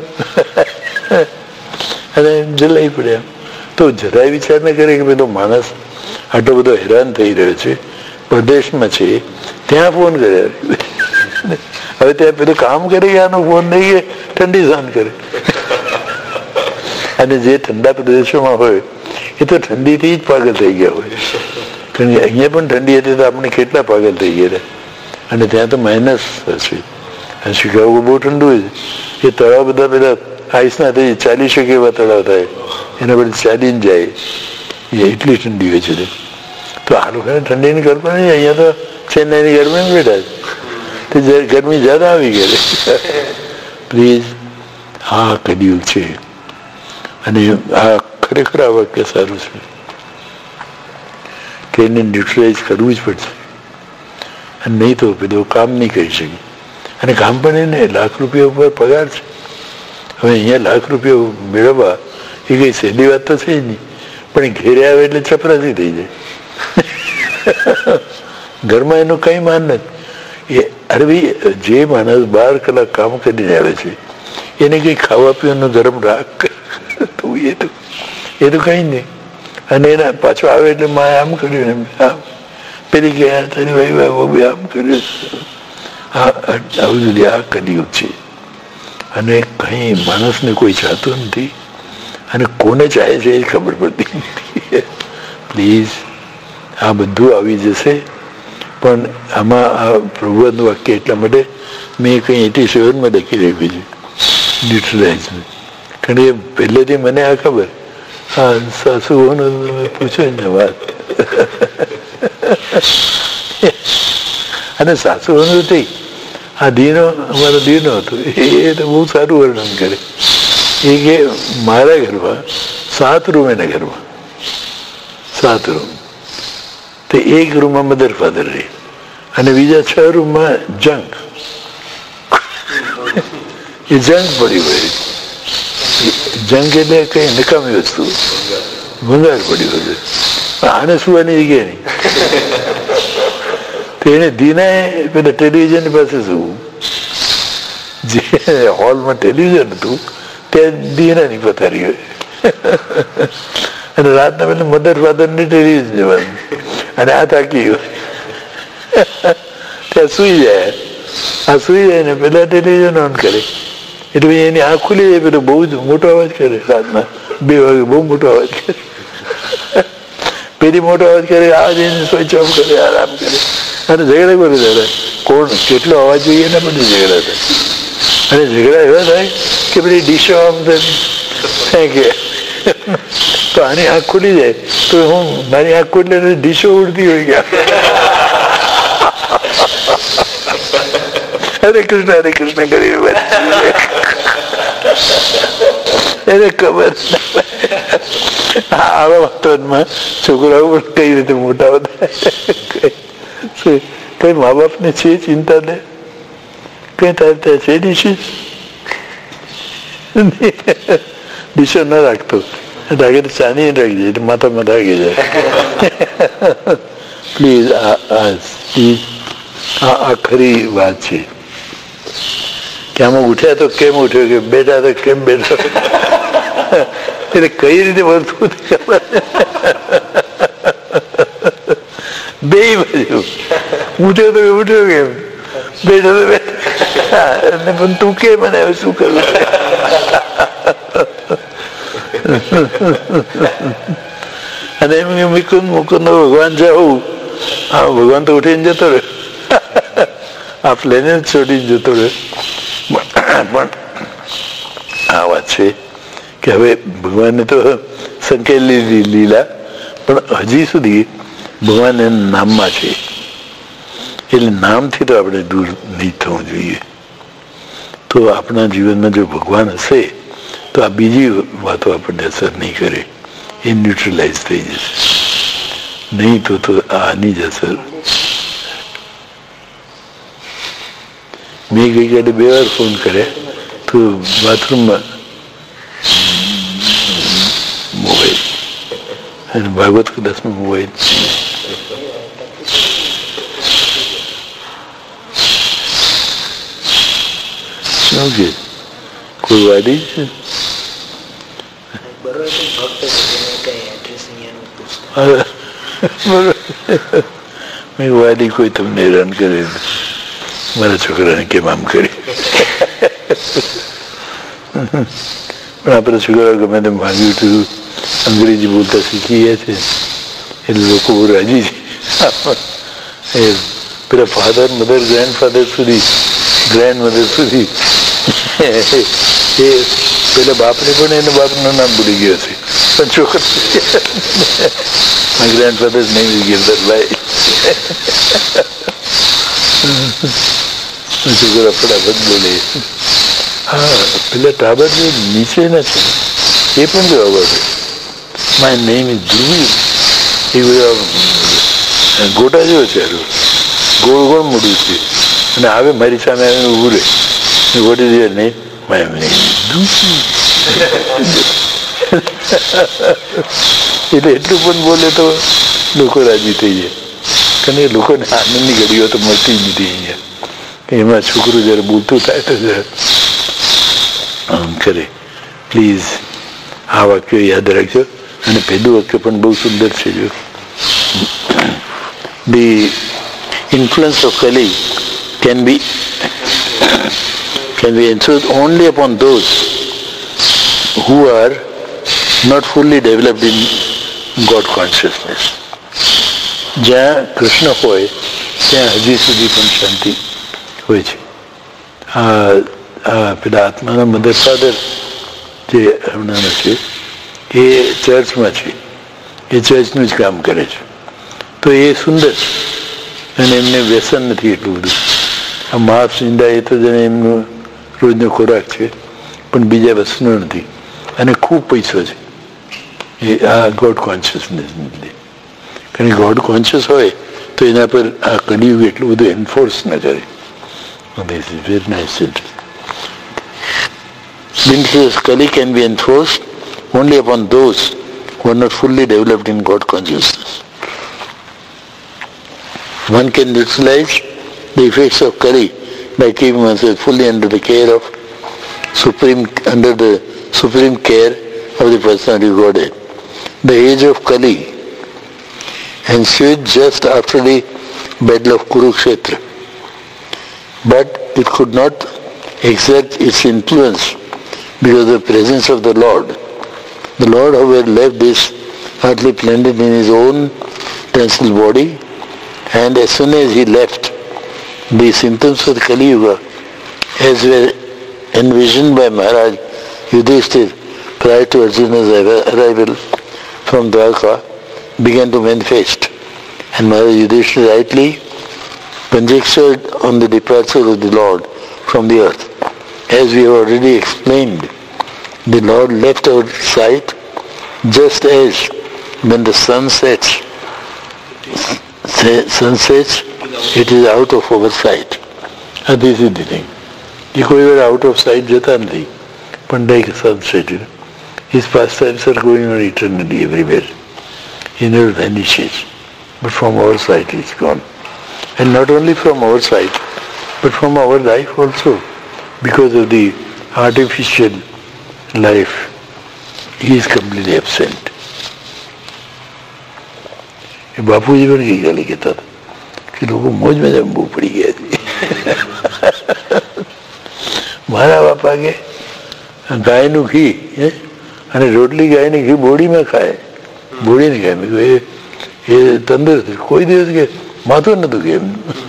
અને જલાઈ પડે એમ. તો જરાય વિચાર ન કરે કે પેલો માણસ આટલો બધો હેરાન થઈ રહ્યો છે, પ્રદેશમાં છે, ત્યાં ફોન કરે. હવે ત્યાં પેલું કામ કરે કે આનો ફોન નહીં કે ઠંડી સહન કરે. અને જે ઠંડા પ્રદેશોમાં હોય એ તો ઠંડીથી જ પાગલ થઈ ગયા હોય. કારણ કે અહીંયા પણ ઠંડી હતી તો આપણે કેટલા પાગલ થઈ ગયા. અને ત્યાં તો માઇનસ હશે. અને શિકાગો બહુ ઠંડુ હોય છે. એ તળાવ બધા પેલા આઈસના થઈ ચાલી શકે એવા તળાવ થાય, એના પછી ચાલીને જાય. એ એટલી ઠંડી હોય છે. તો આ લોકોને ઠંડીની કલ્પના નહીં. અહીંયા તો ચેન્નાઈની ગરમીમાં બેઠા છે, તે ગરમી જ્યાદા આવી ગઈ. પ્લીઝ આ કડિયુગ છે અને આ ખરેખર આ વાક્ય સારું છે કે એને ન્યુટ્રલાઇઝ કરવું જ પડશે. અને નહીં તો પેલો કામ નહીં કરી શકે. અને કામ પણ એને લાખ રૂપિયા ઉપર પગાર છે. હવે અહીંયા લાખ રૂપિયા મેળવવા એ કઈ સહેલી વાત તો છે જ નહીં, પણ ઘેરે આવે એટલે ચપરાસી થઈ જાય. ઘરમાં એનું કઈ માન નથી. અરે ભાઈ, જે માણસ 12 કલાક કામ કરીને આવે છે એને કઈ ખાવા પીવાનું ગરમ રાખ તો એ તો કઈ નહીં. અને એના પાછો આવે એટલે માએ આમ કર્યું એમ આમ પેલી ગયા તારી ભાઈ આમ કર્યું. આવું બધું આ કલિયુગ છે. અને કઈ માણસને કોઈ ચાહતું નથી અને કોને ચાહે છે એ ખબર પડતી નથી. પ્લીઝ આ બધું આવી જશે. પણ આમાં આ પ્રભુનું વાક્ય એટલા માટે મેં કંઈ 87માં લખી રાખ્યું છે ન્યુટ્રલાઇઝ. કારણ કે પહેલેથી મને આ ખબર. હા, સાસુઓનું પૂછો ને વાત. અને સાસુઓનું થઈ આ દીનો અમારો દીનો હતો એ તો બહુ સારું વર્ણન કરે. એ કે મારા ઘરમાં 7 રૂમ એના ઘરમાં 7 રૂમ. તો એક રૂમમાં મધર ફાધર રહે અને બીજા 6 રૂમમાં જંક. એ જંક પડ્યું હોય. જંક એટલે કઈ નકામી વસ્તુ, ભંગાર પડ્યું હતું. આને સુવાની જગ્યા નહીં. તો એને દીનાએ પેલા ટેલિવિઝન પાસે શું જે હોલમાં ટેલિવિઝન હતું ત્યાં દીનાની પથારી હોય અને રાતના પેલા મધર ફાધરને ટેલિવિઝન જવાનું અને આ થાકી ગયો ત્યાં સુઈ જાય. આ સુઈ જાય ને પેલા ટેલિવિઝન ઓન કરે એટલે એની આંખ ખુલી જાય. પેલો બહુ જ મોટો અવાજ કરે રાતના 2 વાગે, બહુ મોટો અવાજ કરે. પેલી મોટો અવાજ કરે, આ જઈને સ્વિચ ઓફ કરે, આરામ કરે અને ઝઘડા કરે. દાદા કોણ કેટલો અવાજ જોઈએ એના બધું ઝઘડા થાય. અને ઝઘડા એવા થાય કે પેલી ડીશો આમ ફેંકે તો આની આંખ ખુલી જાય તો હું મારી આંખ ખુલે ડીશો ઉડતી હોય ગયા. હરે કૃષ્ણ કરી એને ખબર આવા વાતાવરણમાં છોકરાઓ પણ કઈ રીતે મોટા થાય. કઈ મા બાપ ને છે ચિંતા ને કઈ તારે ત્યાં છે ડીશો ના રાખતો રાખે તો ચાની રાખી જાય માથામાં રાખી જાય. પ્લીઝ આ ખરી વાત છે કે આમાં ઉઠ્યા તો કેમ ઉઠ્યો, કે બેઠા તો કેમ બેઠો, એટલે કઈ રીતે વર્તવું ખબર બે બાજુ. ઉઠ્યો તો ઉઠ્યો કેમ, બેઠો તો બેઠા પણ તું કે મને હવે શું કરવું. અને એમ મુકુંદ ભગવાન જાઉં, હા ભગવાન તો ઉઠીને જતો રહ્યો, આ પ્લેને જ છોડીને જતો રહ્યો. પણ આ વાત છે કે હવે ભગવાને તો સંકેલી લીલા, પણ હજી સુધી ભગવાન એના નામમાં છે. એટલે નામથી તો આપણે દૂર નહીં થવું જોઈએ. તો આપણા જીવનમાં જો ભગવાન હશે તો આ બીજી વાતો આપણને અસર નહીં કરે, એ ન્યુટ્રલાઇઝ થઈ જશે. નહીં તો આની જ અસર. મેં ગઈકાલે 2 વાર ફોન કર્યા તો બાથરૂમમાં મોબાઈલ અને ભાગવત કદાચમાં મોબાઈલ. શું કે કોઈ વાડી છે? વાડી કોઈ તમને હેરાન કરે, મારા છોકરાને કેમ આમ કરી. પણ આપણા છોકરા ગમે તેમ ભાગ્યું હતું, અંગ્રેજી બોલતા શીખી ગયા છે એટલે લોકો બહુ રાજી છે. પેલા ફાધર મધર ગ્રેન્ડફાધર સુધી, ગ્રેન્ડમધર સુધી એ પેલા બાપને પણ એના બાપનું નામ ભૂલી ગયો છે, પણ છોકરા my grandfather name is Girdharbhai. છોકરા ફટાફટ બોલે. હા પેલા ટાબર જે નીચેના છે એ પણ જો આવડે, માય નેમ ઇઝ ધ્રુવી. એ બધા ગોટા જેવો છે, ગોળ ગોળ મોડું છે અને આવે મારી સામે આવીને ઉભું રહે. What is your name? My name is Dhruvi. એટલે એટલું પણ બોલે તો લોકો રાજી થઈ જાય. કારણ કે લોકોને આનંદની ઘડીઓ તો મળતી જ નથી અહીંયા. એમાં છોકરું જયારે બોલતું થાય તો આમ કરે. પ્લીઝ આ વાક્ય યાદ રાખજો. અને પહેલું વાક્ય પણ બહુ સુંદર છે. જો the influence of Kali can be ensured only upon those who are not fully developed in God consciousness. જ્યાં કૃષ્ણ હોય ત્યાં હજી સુધી પણ શાંતિ હોય છે. પેલા આત્માના મધર ફાધર જે હમણાં છે એ ચર્ચમાં છે, એ ચર્ચનું જ કામ કરે છે. તો એ સુંદર છે અને એમને વ્યસન નથી એટલું બધું. આ માંસ ઈંડા એ તો જેને એમનો રોજનો ખોરાક છે, પણ બીજા વસ્તુનો નથી. અને ખૂબ પૈસો છે એ આ ગોડ કોન્શિયસનેસ લીધે. કારણ કે ગોડ કોન્શિયસ હોય તો એના પર આ કલિયુગ એટલું બધું એન્ફોર્સ ન કરે. This is very nice. Influence Kali can be enforced only upon those who are not fully developed in God consciousness. One can utilize the effects of Kali by keeping oneself fully under the care of supreme care of the personality of Godhead. the age of Kali, ensued just after the battle of Kurukshetra. But it could not exert its influence because of the presence of the Lord. The Lord, however, left this earthly planet in his own transitional body, and as soon as he left, the symptoms of the Kali Yuga, as were envisioned by Maharaj Yudhishthira prior to Arjuna's arrival from Dwarka, began to manifest. And Maharaj Yudhishthira rightly conjectured on the departure of the Lord from the earth. As we have already explained, the Lord left our sight just as when the sun sets, it is out of our sight. This is the thing. એ કોઈ વાર out of sight જતા નથી, પણ like sunset, his pastimes are going on eternally everywhere. He never vanishes, but from our sight he is gone. And not only from our sight, but from our life also. Because of the artificial life, he is completely absent. બાપુજી પણ ગઈકાલે કહેતા હતા કે લોકો મોજ મજા બહુ પડી ગયા છે. મારા બાપા કે ગાયનું ઘી અને રોટલી ગાયની ઘી બોડીમાં ખાય, બોડીને ખાય. મેં કહ્યું એ તંદુરસ્ત કોઈ દિવસ કે માથું નતું કે એમ.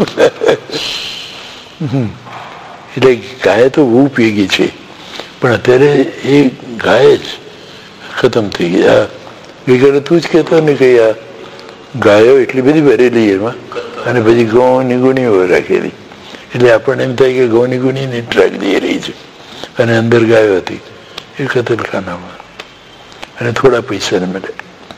એટલે ગાય તો બહુ પીગી છે, પણ અત્યારે એ ગાય જ ખતમ થઈ ગઈ. આ ગઈકાલે તું જ કહેતો ને કે આ ગાયો એટલી બધી ભરેલી એમાં, અને પછી ઘઉંની ગુણીઓ રાખેલી, એટલે આપણને એમ થાય કે ઘઉંની ગુણીની ટ્રાક જઈ રહી છે, અને અંદર ગાયો હતી એ કતલખાનામાં, અને થોડા પૈસાને મળે.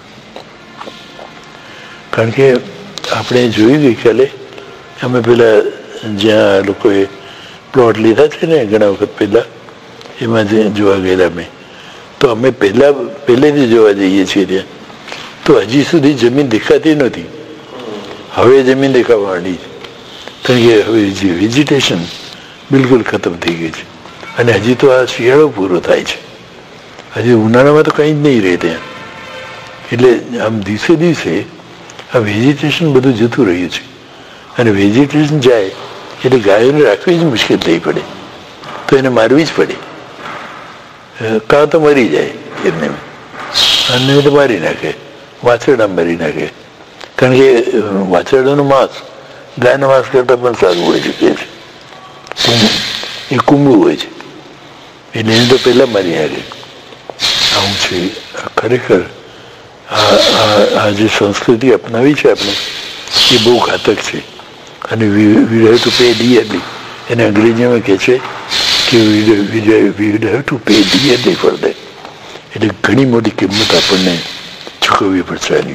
કારણ કે આપણે જોયું ગઈકાલે, અમે પેલા જ્યાં લોકોએ પ્લોટ લીધા છે ને ઘણા વખત પહેલાં, એમાં જે જોવા ગયેલા મેં, તો અમે પહેલેથી જોવા જઈએ છીએ ત્યાં, તો હજી સુધી જમીન દેખાતી નથી. હવે જમીન દેખાવા માંડી છે, કારણ કે હવે વેજીટેશન બિલકુલ ખતમ થઈ ગઈ છે. અને હજી તો આ શિયાળો પૂરો થાય છે, હજી ઉનાળામાં તો કંઈ જ નહીં રહે ત્યાં. એટલે આમ દિવસે દિવસે આ વેજીટેશન બધું જતું રહ્યું છે, અને વેજીટેશન જાય એટલે ગાયોને રાખવી જ મુશ્કેલ થઈ પડે, તો એને મારવી જ પડે. કાં તો મરી જાય એમને, અને તો મારી નાખે, વાછરડા મારી નાખે. કારણ કે વાછરડાનું માંસ ગાયના માંસ કરતાં પણ સારું હોય છે, એ કુંબળું હોય છે, એટલે એને તો પહેલાં મારી નાખે. આવું છે. ખરેખર આ જે સંસ્કૃતિ અપનાવી છે આપણે, એ બહુ ઘાતક છે. અને we have to pay dearly. એને અંગ્રેજીમાં કહે છે કે we have to pay dearly for that. એટલે ઘણી મોટી કિંમત આપણને ચૂકવવી પડશે એની.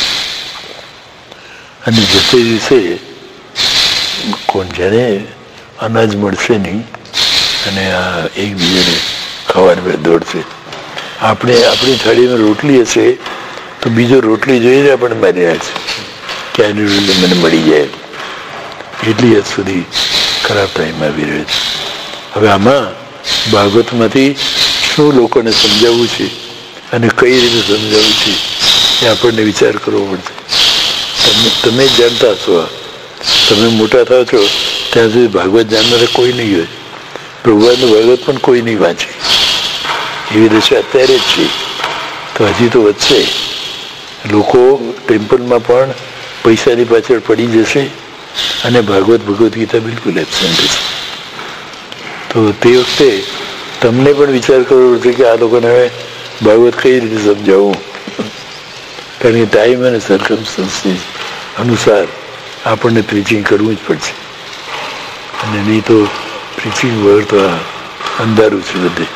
અને જતે દિવસે કોણ જ્યારે અનાજ મળશે નહીં, અને આ એકબીજાને ખાવાની દોડશે. આપણી થાળીમાં રોટલી હશે તો બીજો રોટલી જોઈને આપણને મારી નાખશે કે આની રોટલી મને મળી જાય. એટલી હદ સુધી ખરાબ ટાઈમ આવી રહ્યો છે. હવે આમાં ભાગવતમાંથી શું લોકોને સમજાવવું છે અને કઈ રીતે સમજાવવું છે એ આપણને વિચાર કરવો પડશે. તમે જ જાણતા હશો, તમે મોટા થાવ છો ત્યાં સુધી ભાગવત જાણનારા કોઈ નહીં હોય. પ્રભુનું ભાગવત પણ કોઈ નહીં વાંચે. એવી રીતે અત્યારે જ છે, તો હજી તો વધશે. લોકો ટેમ્પલમાં પણ પૈસાની પાછળ પડી જશે, અને ભગવદ્ ગીતા બિલકુલ એબસેન્ટ છે. તો તે વખતે તમને પણ વિચાર કરવો પડશે કે આ લોકોને હવે ભાગવત કઈ રીતે સમજાવવું. કારણ કે ટાઈમ અને સર્કમસ્ટન્સીસ અનુસાર આપણને પ્રીચિંગ કરવું જ પડશે. અને નહીં તો પ્રીચિંગ વગર તો અંધારું છે બધે.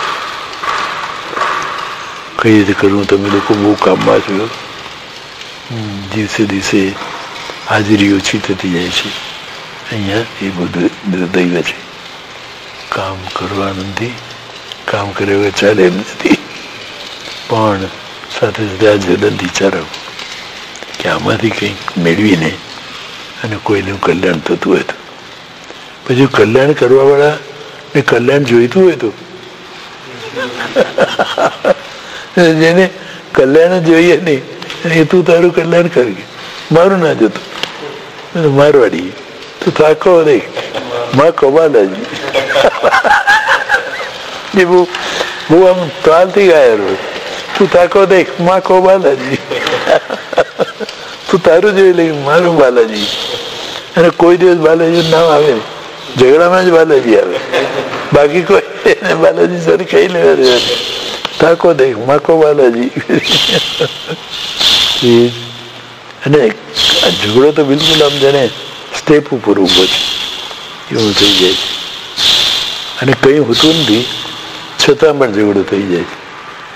કઈ રીતે કરવું? તમે લોકો બહુ કામમાં છો, દિવસે દિવસે હાજરી ઓછી થતી જાય છે. અહીંયા એ બધું દૈવ છે. કામ કરવાનું નથી, કામ કર્યા વગર ચાલે એમ નથી. પણ સાથે સાથે આ જલન વિચારો કે આમાંથી કંઈક મેળવીને અને કોઈનું કલ્યાણ થતું હોય તો, પછી કલ્યાણ કરવાવાળાને કલ્યાણ જોઈતું હોય તો, જેને કલ્યાણ જોઈએ નહીં, એ તું તારું કલ્યાણ કરી, મારું ના જતું. મારવાડી તું થાકો નહીં, માં કમાલાજી એ બહુ બહુ આમ પ્રાંતિ ગાયેલું. તું થાકો દેખ, માં કો બાલાજી. તું તારું જોઈ લે, મારું બાલાજી. અને કોઈ દિવસ બાલાજી નામ આવે, ઝઘડામાં જ બાલાજી આવે, બાકી કોઈ બાલાજી સર કઈ લેવા દેવા. થાકો દેખ, માં કો બાલાજી. અને ઝઘડો તો બિલકુલ આમ જાણે સ્ટેપ ઉપર ઉભો છે એવું થઈ જાય છે. અને કઈ હોતું નથી છતાં પણ ઝઘડો થઈ જાય છે.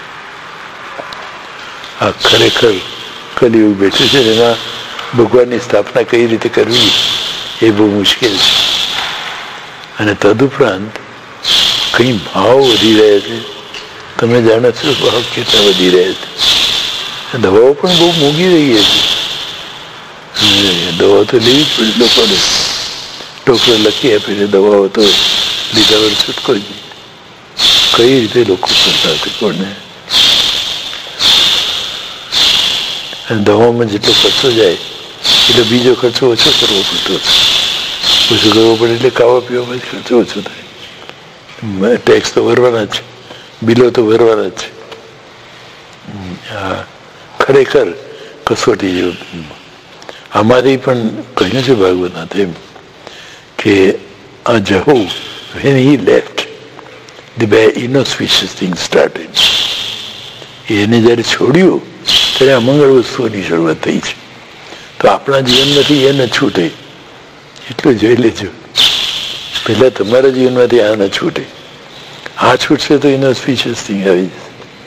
આ ખરેખર કલિયુગ બેઠું છે, એના ભગવાનની સ્થાપના કઈ રીતે કરવી એ બહુ મુશ્કેલ છે. અને તદુપરાંત કઈ ભાવ વધી રહ્યા છે, તમે જાણો છો ભાવ કેટલા વધી રહ્યા છે. દવાઓ પણ બહુ મોંઘી રહી છે. દવાઓ તો લેવી જ પડે લોકોને. ડોક્ટર લખી આપીને દવાઓ તો લીધા વગર છૂટકો જ નહીં. કઈ રીતે લોકો કરતા હતા કોને. અને દવામાં જેટલો ખર્ચો જાય એટલે બીજો ખર્ચો ઓછો કરવો પડતો હતો. ઓછો કરવો પડે એટલે ખાવા પીવામાં જ ખર્ચો ઓછો થાય. ટેક્સ તો ભરવાના જ છે, બિલો તો ભરવાના જ છે. ખરેખર કસોટી જેવું. આમાંથી પણ કહ્યું છે ભાગવત એમ કે આ જહુ when he left the bad inauspicious things started. એને જયારે છોડ્યું ત્યારે અમંગળ વસ્તુઓની શરૂઆત થઈ છે. તો આપણા જીવનમાંથી એ ન છૂટે એટલું જોઈ લેજો. પહેલા તમારા જીવનમાંથી આ ન છૂટે. આ છૂટશે તો ઇનોસ્પિશિયસ થિંગ આવી જશે.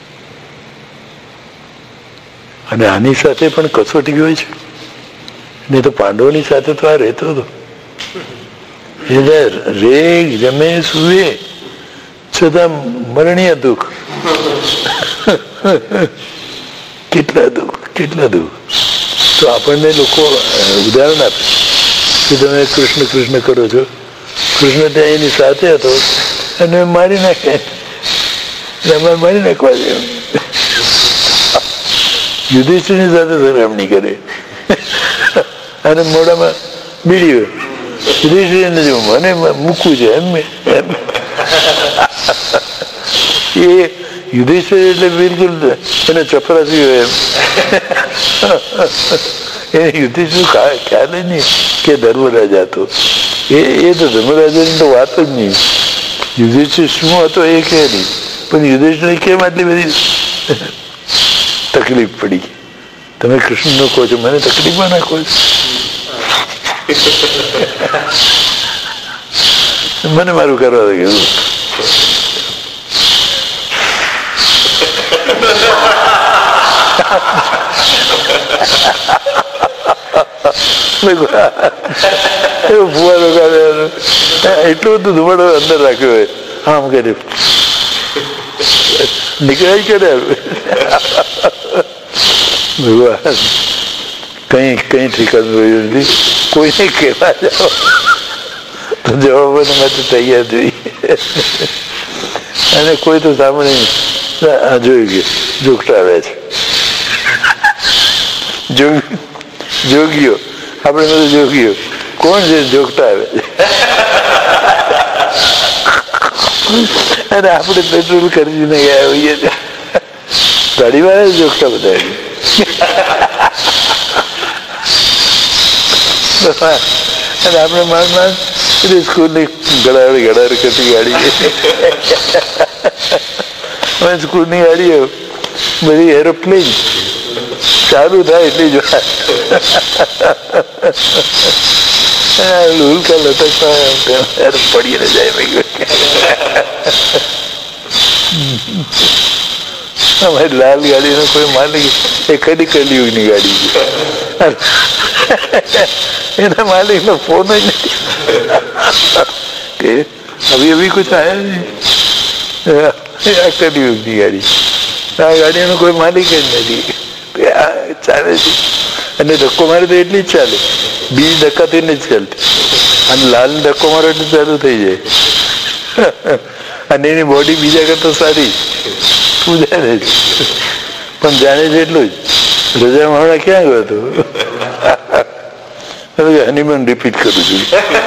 અને આની સાથે પણ કસોટી હોય છે. નહીં તો પાંડવોની સાથે તો આ રહેતો હતો. રે જમે સુવે છતાં મરણીય દુઃખ. કેટલા દુઃખ. તો આપણને લોકો ઉદાહરણ આપે કે તમે કૃષ્ણ કૃષ્ણ કરો છો. કૃષ્ણ ત્યાં એની સાથે હતો અને મારી નાખે, અમારે મારી નાખવા દે. યુધિષ્ઠિરની સાથે સરખામણી કરે અને મોઢામાં બીડી યુધિષ્ઠિરને જો મને મૂકવું છે એમ. એ યુધિષ્ઠિર એટલે બિલકુલ એને ચપરાસી હોય એમ. એને યુધિષ્ઠિર ખ્યાલ જ નહીં કે ધર્મરાજા હતો. એ તો ધર્મરાજાની તો વાત જ નહીં. યુધિષ્ઠિર શું હતો એ કે નહીં, પણ યુધિષ્ઠિર કેમ આટલી બધી તકલીફ પડી. તમે કૃષ્ણનો કહો છો, મને તકલીફમાં નાખો છો. મને મારું કરવા દે. એટલું બધું ધુમાડો અંદર રાખ્યો હોય આમ કરી નીકળાય કરે. ભગવાન કઈ ઠીકાનું રહ્યું નથી. કોઈને કહેવા જાઓ તો જવાબોને માટે તૈયાર જોઈએ. અને કોઈ તો સાંભળે જોઈ ગયું જોગટાવે છે. જોગીઓ આપણે બધું જોગીઓ કોણ છે જોગટા આવે છે. અને આપણે પેટ્રોલ ખરીદીને ગયા હોઈએ ગાડી વાળા જોગટા બધા. અને આપણે માન સ્કૂલની ગળાડ કરતી ગાડી, સ્કૂલની ગાડીઓ બધી એરોપ્લેન ચાલુ થાય એટલી જ ઉલ્કા લટકતા પડીને જાય. અમારી લાલ ગાડીનો કોઈ માલિક એ કદી કલિયુગની ગાડી છે. એના માલિક નો ફોન જ નથી કે અભી કુછ આયા નહીં. આ કલિયુગની ગાડી, આ ગાડીનો કોઈ માલિક જ નથી. ચાલે છે અને ધક્કો મારે તો એટલી જ ચાલે, બીજી ધક્કા તો એને જ ચાલતી. અને લાલ ધક્કો મારો એટલે ચાલુ થઈ જાય. અને એની બોડી બીજા કરતા સારી પૂજા ને. પણ જાણે છે એટલું જ. રજામાં હમણાં ક્યાં ગયો હતો? હનીમૂન રિપીટ કરું છું.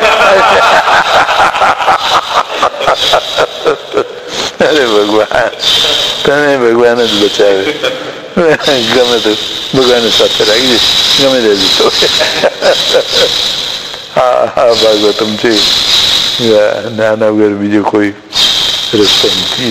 અરે ભગવાન, તને ભગવાન જ બચાવે. ગમે તો ભગવાન સાથે રાખજે, ગમે તે જતો. હા ભાગવતમ છે, નાના વગર બીજો કોઈ રસ્તો નથી.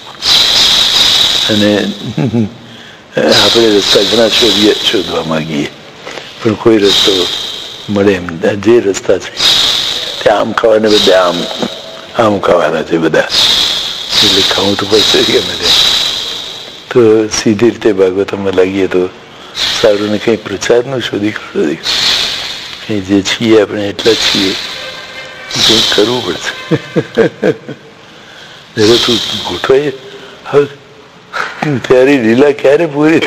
અને આપણે રસ્તા ઘણા શોધવા માંગીએ, પણ કોઈ રસ્તો મળે એમ. જે રસ્તા છે ત્યાં આમ ખાવાને બદલે આમ ખાવાના છે બધા, એટલે ખાવું તો પડશે ગમે તે. તો સીધી રીતે ભાગવતમાં લાગીએ તો સારું. ને કંઈ પ્રચારનું શોધી કંઈ જે છીએ આપણે એટલા જ છીએ, કંઈક કરવું પડશે. જરા તું ગોઠવાય હવે તારી લીલા ક્યારે પૂરી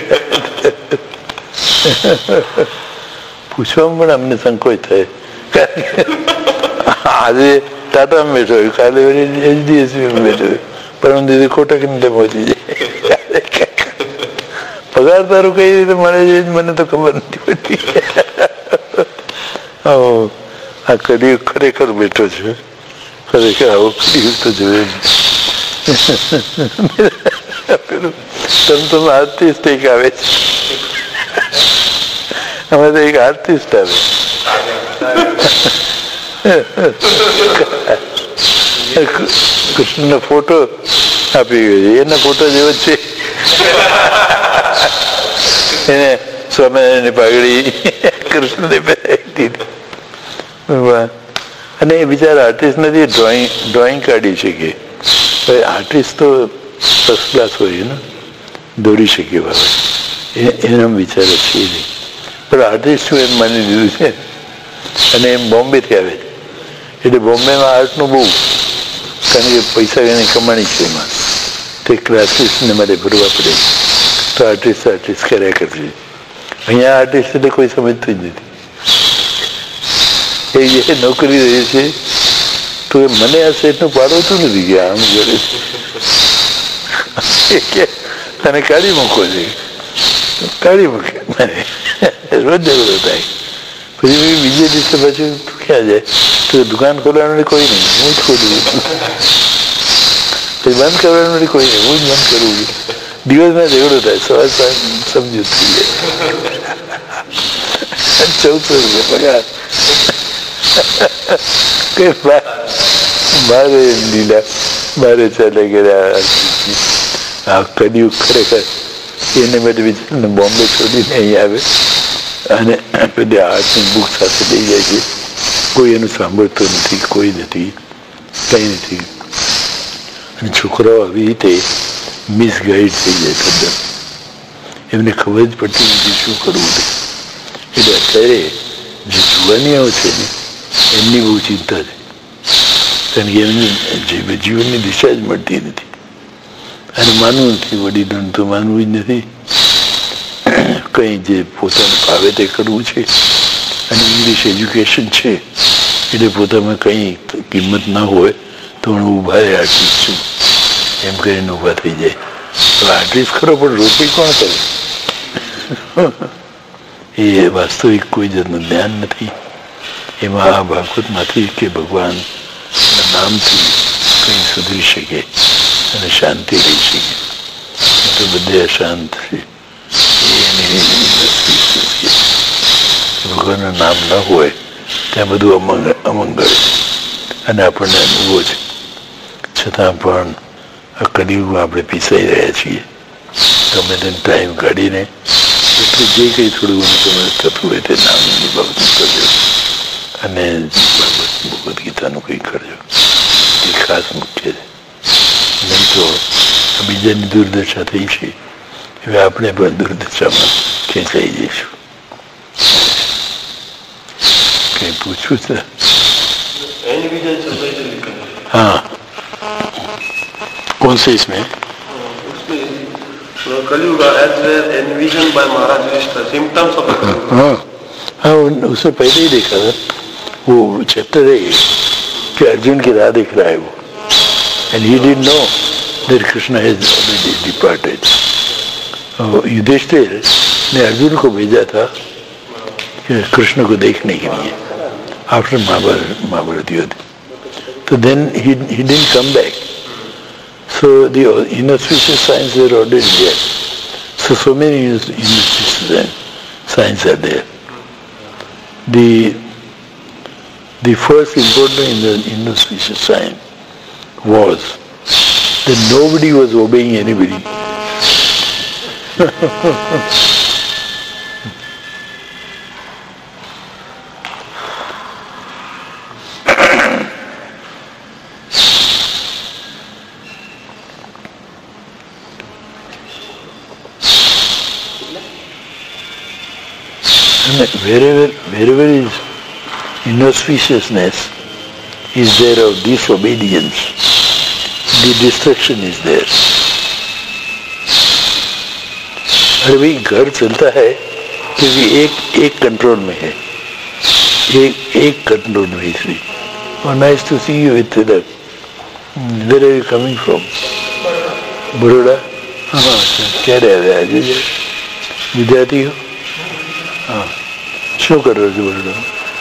થાય પૂછવામાં પણ અમને સંકોચ થાય. આજે ટાટામાં બેઠો હોય, કાલે HDFCમાં બેઠો હોય, પરમ દીદી કોટક ને પહોંચી જાય. પગાર તારું કઈ રીતે મળે છે મને તો ખબર નથી પડતી. આ કડી ખરેખર બેઠો છે, ખરેખર આવો કડી તો જોયે પેલું તમ આર્ટિસ્ટ એક આવે છે, અમે તો એક આર્ટિસ્ટ આવે. કૃષ્ણનો ફોટો આપી ગયો છે, એના ફોટો જેવો છે. એને સ્વામિનારાયણની પાઘડી કૃષ્ણને પહેરાવી દીધી. અને એ બિચારા આર્ટિસ્ટ નથી, ડ્રોઈંગ કાઢી શકે. આર્ટિસ્ટ તો ફર્સ્ટ ક્લાસ હોય ને, દોરી શકે બાબત, એનો વિચાર છે નહીં. પણ આર્ટિસ્ટ શું એમ માની લીધું છે. અને એમ બોમ્બેથી આવે છે, એટલે બોમ્બેમાં આર્ટનું બહુ, કારણ કે પૈસા એની કમાણી છે એમાં, તે ક્લાસીસને મારે ભરવા પડે, તો આર્ટિસ્ટ કર્યા કરશે. અહીંયા આર્ટિસ્ટ એટલે કોઈ સમજતું જ નથી. એ જે નોકરી રહી છે તો એ મને આ સેટનું પાડવતું નથી કે આમ કરે છે, તને કાઢી મૂકો છે, કાઢી મૂકે મને રોજ ઝઘડો થાય. પછી બીજે દિવસે પાછું ક્યાં જાય તો દુકાન ખોલવાનું કોઈ નહીં, હું જ ખોલું. પછી બંધ કરવાનું કોઈ નહીં, હું જ બંધ કરવું. દિવસમાં ઝઘડો થાય, સવાર સાંજ સમજૂત થઈ જાય. 1400 રૂપિયા પગાર. મારે લીલા મારે ચાલે ગયા આ કડિયું ખરેખર. એને માટે બિચારાને બોમ્બે છોડીને અહીં આવે અને પેલી આર્ટની બુક સાથે લઈ જાય છે. કોઈ એનું સાંભળતું નથી, કોઈ નથી, કંઈ નથી. અને છોકરાઓ આવી રીતે મિસગાઈડ થઈ જાય તદ્દન, એમને ખબર જ પડતી નથી શું કરવું છે. એટલે અત્યારે જે જુવાનીઓ છે ને એમની બહુ ચિંતા છે, કારણ કે એમને જીવનની દિશા જ મળતી નથી. અને માનવું નથી, વડીલોને તો માનવું જ નથી. કંઈ જે પોતાને ભાવે તે કરવું છે. અને ઇંગ્લિશ એજ્યુકેશન છે એટલે પોતામાં કંઈ કિંમત ના હોય તો હું ઊભા રહે આર્ટિસ્ટ છું એમ કરીને ઊભા થઈ જાય. તો આર્ટિસ્ટ ખરો પણ રોટી કોણ કરે? એ વાસ્તવિક કોઈ જાતનું જ્ઞાન નથી. એમાં આ ભાગવતમાંથી કે ભગવાનના નામથી કંઈ સુધરી શકે અને શાંતિ રહી શકે. તો બધે અશાંત છે. ભગવાનનું નામ ન હોય ત્યાં બધું અમંગળ છે અને આપણને અનુભવ છે. છતાં પણ આ કલિયુગમાં આપણે પીસાઈ રહ્યા છીએ. તમે તેને ટાઈમ કાઢીને એટલે જે કંઈ થોડું ઘણું તમે થતું હોય તે નામની બાબત કરજો અને ભગવદ્ ગીતાનું કંઈ કરજો. એ ખાસ મુખ્ય છે. નહીં તો બીજાની દુર્દશા થઈ છે હવે આપણે પણ દુર્દશામાં ખેંચાઈ જઈશું. કંઈ પૂછવું છે? हाँ कौन से इसमें कलयुग as well envisioned by Maharaj Yudhishthira, symptoms of the Kali Yuga. हाँ हाँ उसमें पहले ही देखा था. वो चैप्टर है कि अर्जुन की राह दिख रहा है वो, and he didn't know that Krishna has already departed. Yudhishthir ने अर्जुन को भेजा था कृष्ण को देखने के लिए आफ्टर महाभारत युद्ध. So then he didn't come back. So the inauspicious signs were already there. So many inauspicious signs are there. The first important inauspicious sign was that nobody was obeying anybody. Wherever is inauspiciousness is there of disobedience, the destruction is there. अरे भाई घर चलता है क्योंकि एक control में है, एक कंट्रोल में इसलिए. और nice to see you with that. Where are you coming from? Baroda. हाँ, क्या रहे आज विद्यार्थी हो? हाँ, શું કરો છો બરોડા?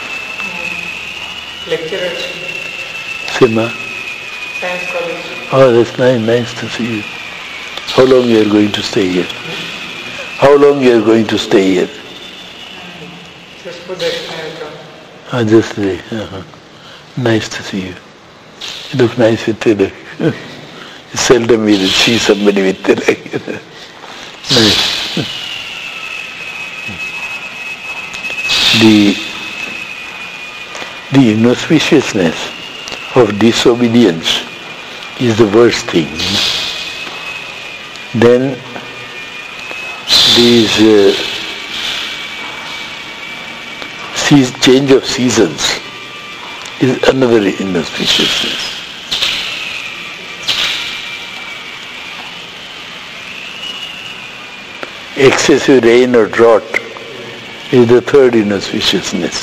લેક્ચરર છે. શેમાં? Science college. Oh, that's nice to see you. How long you are going to stay here? How long you are going to stay here? Just for that I come. Just today. Nice to see you. You look nice with tilak. Seldom we see somebody with tilak. Nice. The inauspiciousness of disobedience is the worst thing. Then these change of seasons is another inauspiciousness. Excessive rain or drought is the third inauspiciousness.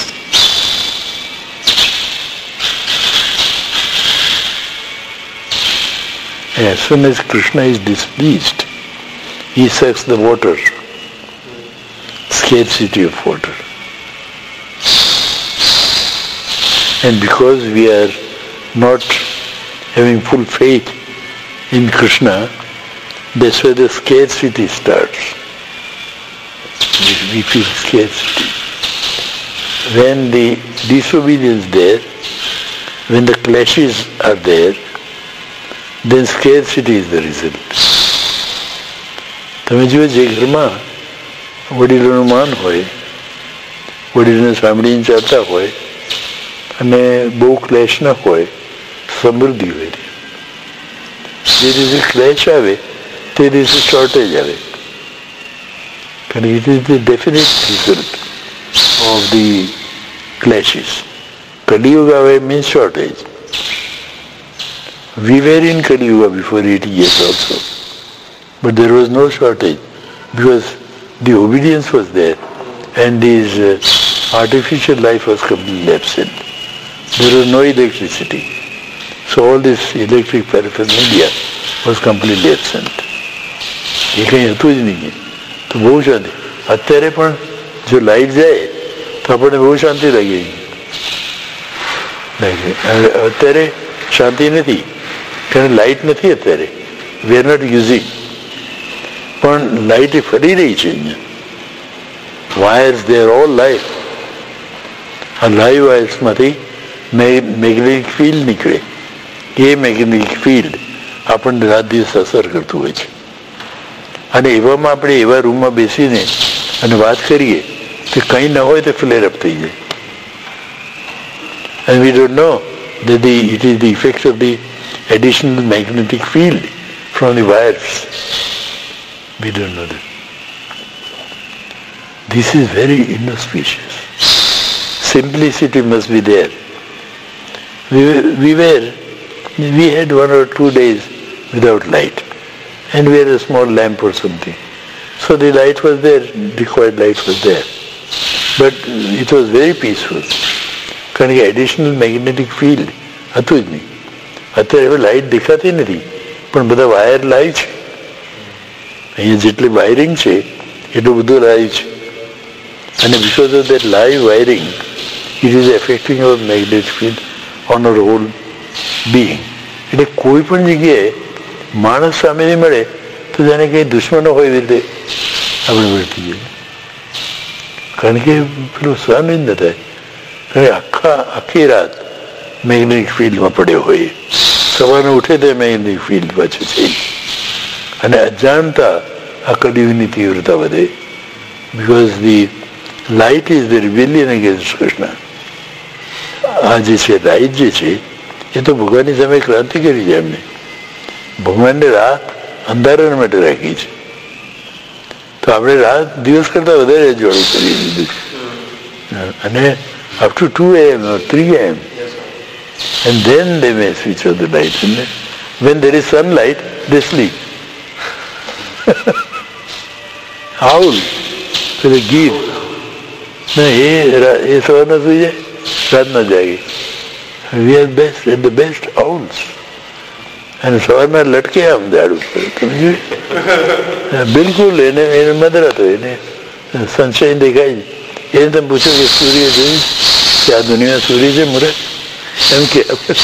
As soon as Krishna is displeased, he sucks the water, scarcity of water. And because we are not having full faith in Krishna, that's where the scarcity starts. We feel scarcity. When the disobedience is there, when the clashes are there, then scarcity is the result. તમે જુઓ જે ઘરમાં વડીલોનું માન હોય, વડીલોને સાંભળીને ચાલતા હોય અને બહુ ક્લેશ ન હોય, સમૃદ્ધિ હોય. જે દિવસે ક્લેશ આવે તે દિવસે શોર્ટેજ આવે. And it is the definite result of the clashes. Kali Yuga means shortage. We were in Kali Yuga before 80 years also. But there was no shortage because the obedience was there and this artificial life was completely absent. There was no electricity. So all this electric paraphernalia was completely absent. ये कहीं હતું જ નહીં. તો બહુ શાંતિ. અત્યારે પણ જો લાઈટ જાય તો આપણને બહુ શાંતિ લાગે. અત્યારે શાંતિ નથી કારણ લાઈટ નથી અત્યારે. We are not using. પણ લાઈટ ફરી રહી છે અહીંયા. Wires they are all live. આ લાઈવ વાયર્સમાંથી મેગ્નેટિક ફિલ્ડ નીકળે. એ મેગ્નેટિક ફિલ્ડ આપણને રાત દિવસ અસર કરતું હોય છે. અને એવામાં આપણે એવા રૂમમાં બેસીને અને વાત કરીએ તો કંઈ ન હોય તો ફ્લેર અપ થઈ જાય. And we don't know that it is the effect of the additional magnetic field from the wires. We don't know that. This is very inauspicious. Simplicity must be there. We had 1 or 2 days without light. And we had a small lamp or something. So the light was there, required light was there. But it was very peaceful. કારણ કે additional magnetic field હતું જ નહીં. અત્યારે હવે light દેખાતી નથી પણ બધા વાયર લાઈવ છે અહીંયા જેટલી વાયરિંગ છે એટલું બધું લાઈવ છે, અને because of that live wiring it is affecting our magnetic field on our whole being. એટલે કોઈ પણ જગ્યાએ માણસ સામે નહીં મળે તો જાણે કંઈ દુશ્મનો હોય એવી રીતે આપણે વર્તી જઈએ, કારણ કે પેલું સહન જ ન થાય. આખી રાત મેગ્નેટિક ફિલ્ડમાં પડ્યો હોય, સવારે ઉઠે તે મેગ્નેટિક ફિલ્ડ પાછું છે, અને અજાણતા આ કલિયુગની તીવ્રતા વધે. Because the light is the rebellion against Krishna. આ જે છે લાઇટ જે છે એ તો ભગવાનની સામે ક્રાંતિ કરી છે એમને. ભગવાનને રાત અંધારા માટે રાખી છે, તો આપણે રાત દિવસ કરતા વધારે જોડું કરી દીધું છે. અને up to 2 a.m. or 3 a.m. and then they may switch off the light. And when there is sunlight, they sleep. Owl, so they give. એ સવારના સુઈ જાય, રાતના જાગે. We are best and the best owls. અને સવારના લટકે આમ ઝાડ ઉપર, તમે જોયું? બિલકુલ એને મધર હતો, એને સનશાઇન દેખાય છે. એને તમે પૂછો કે સૂર્ય જોયું કે આ દુનિયા સૂર્ય છે મુરત? એમ કે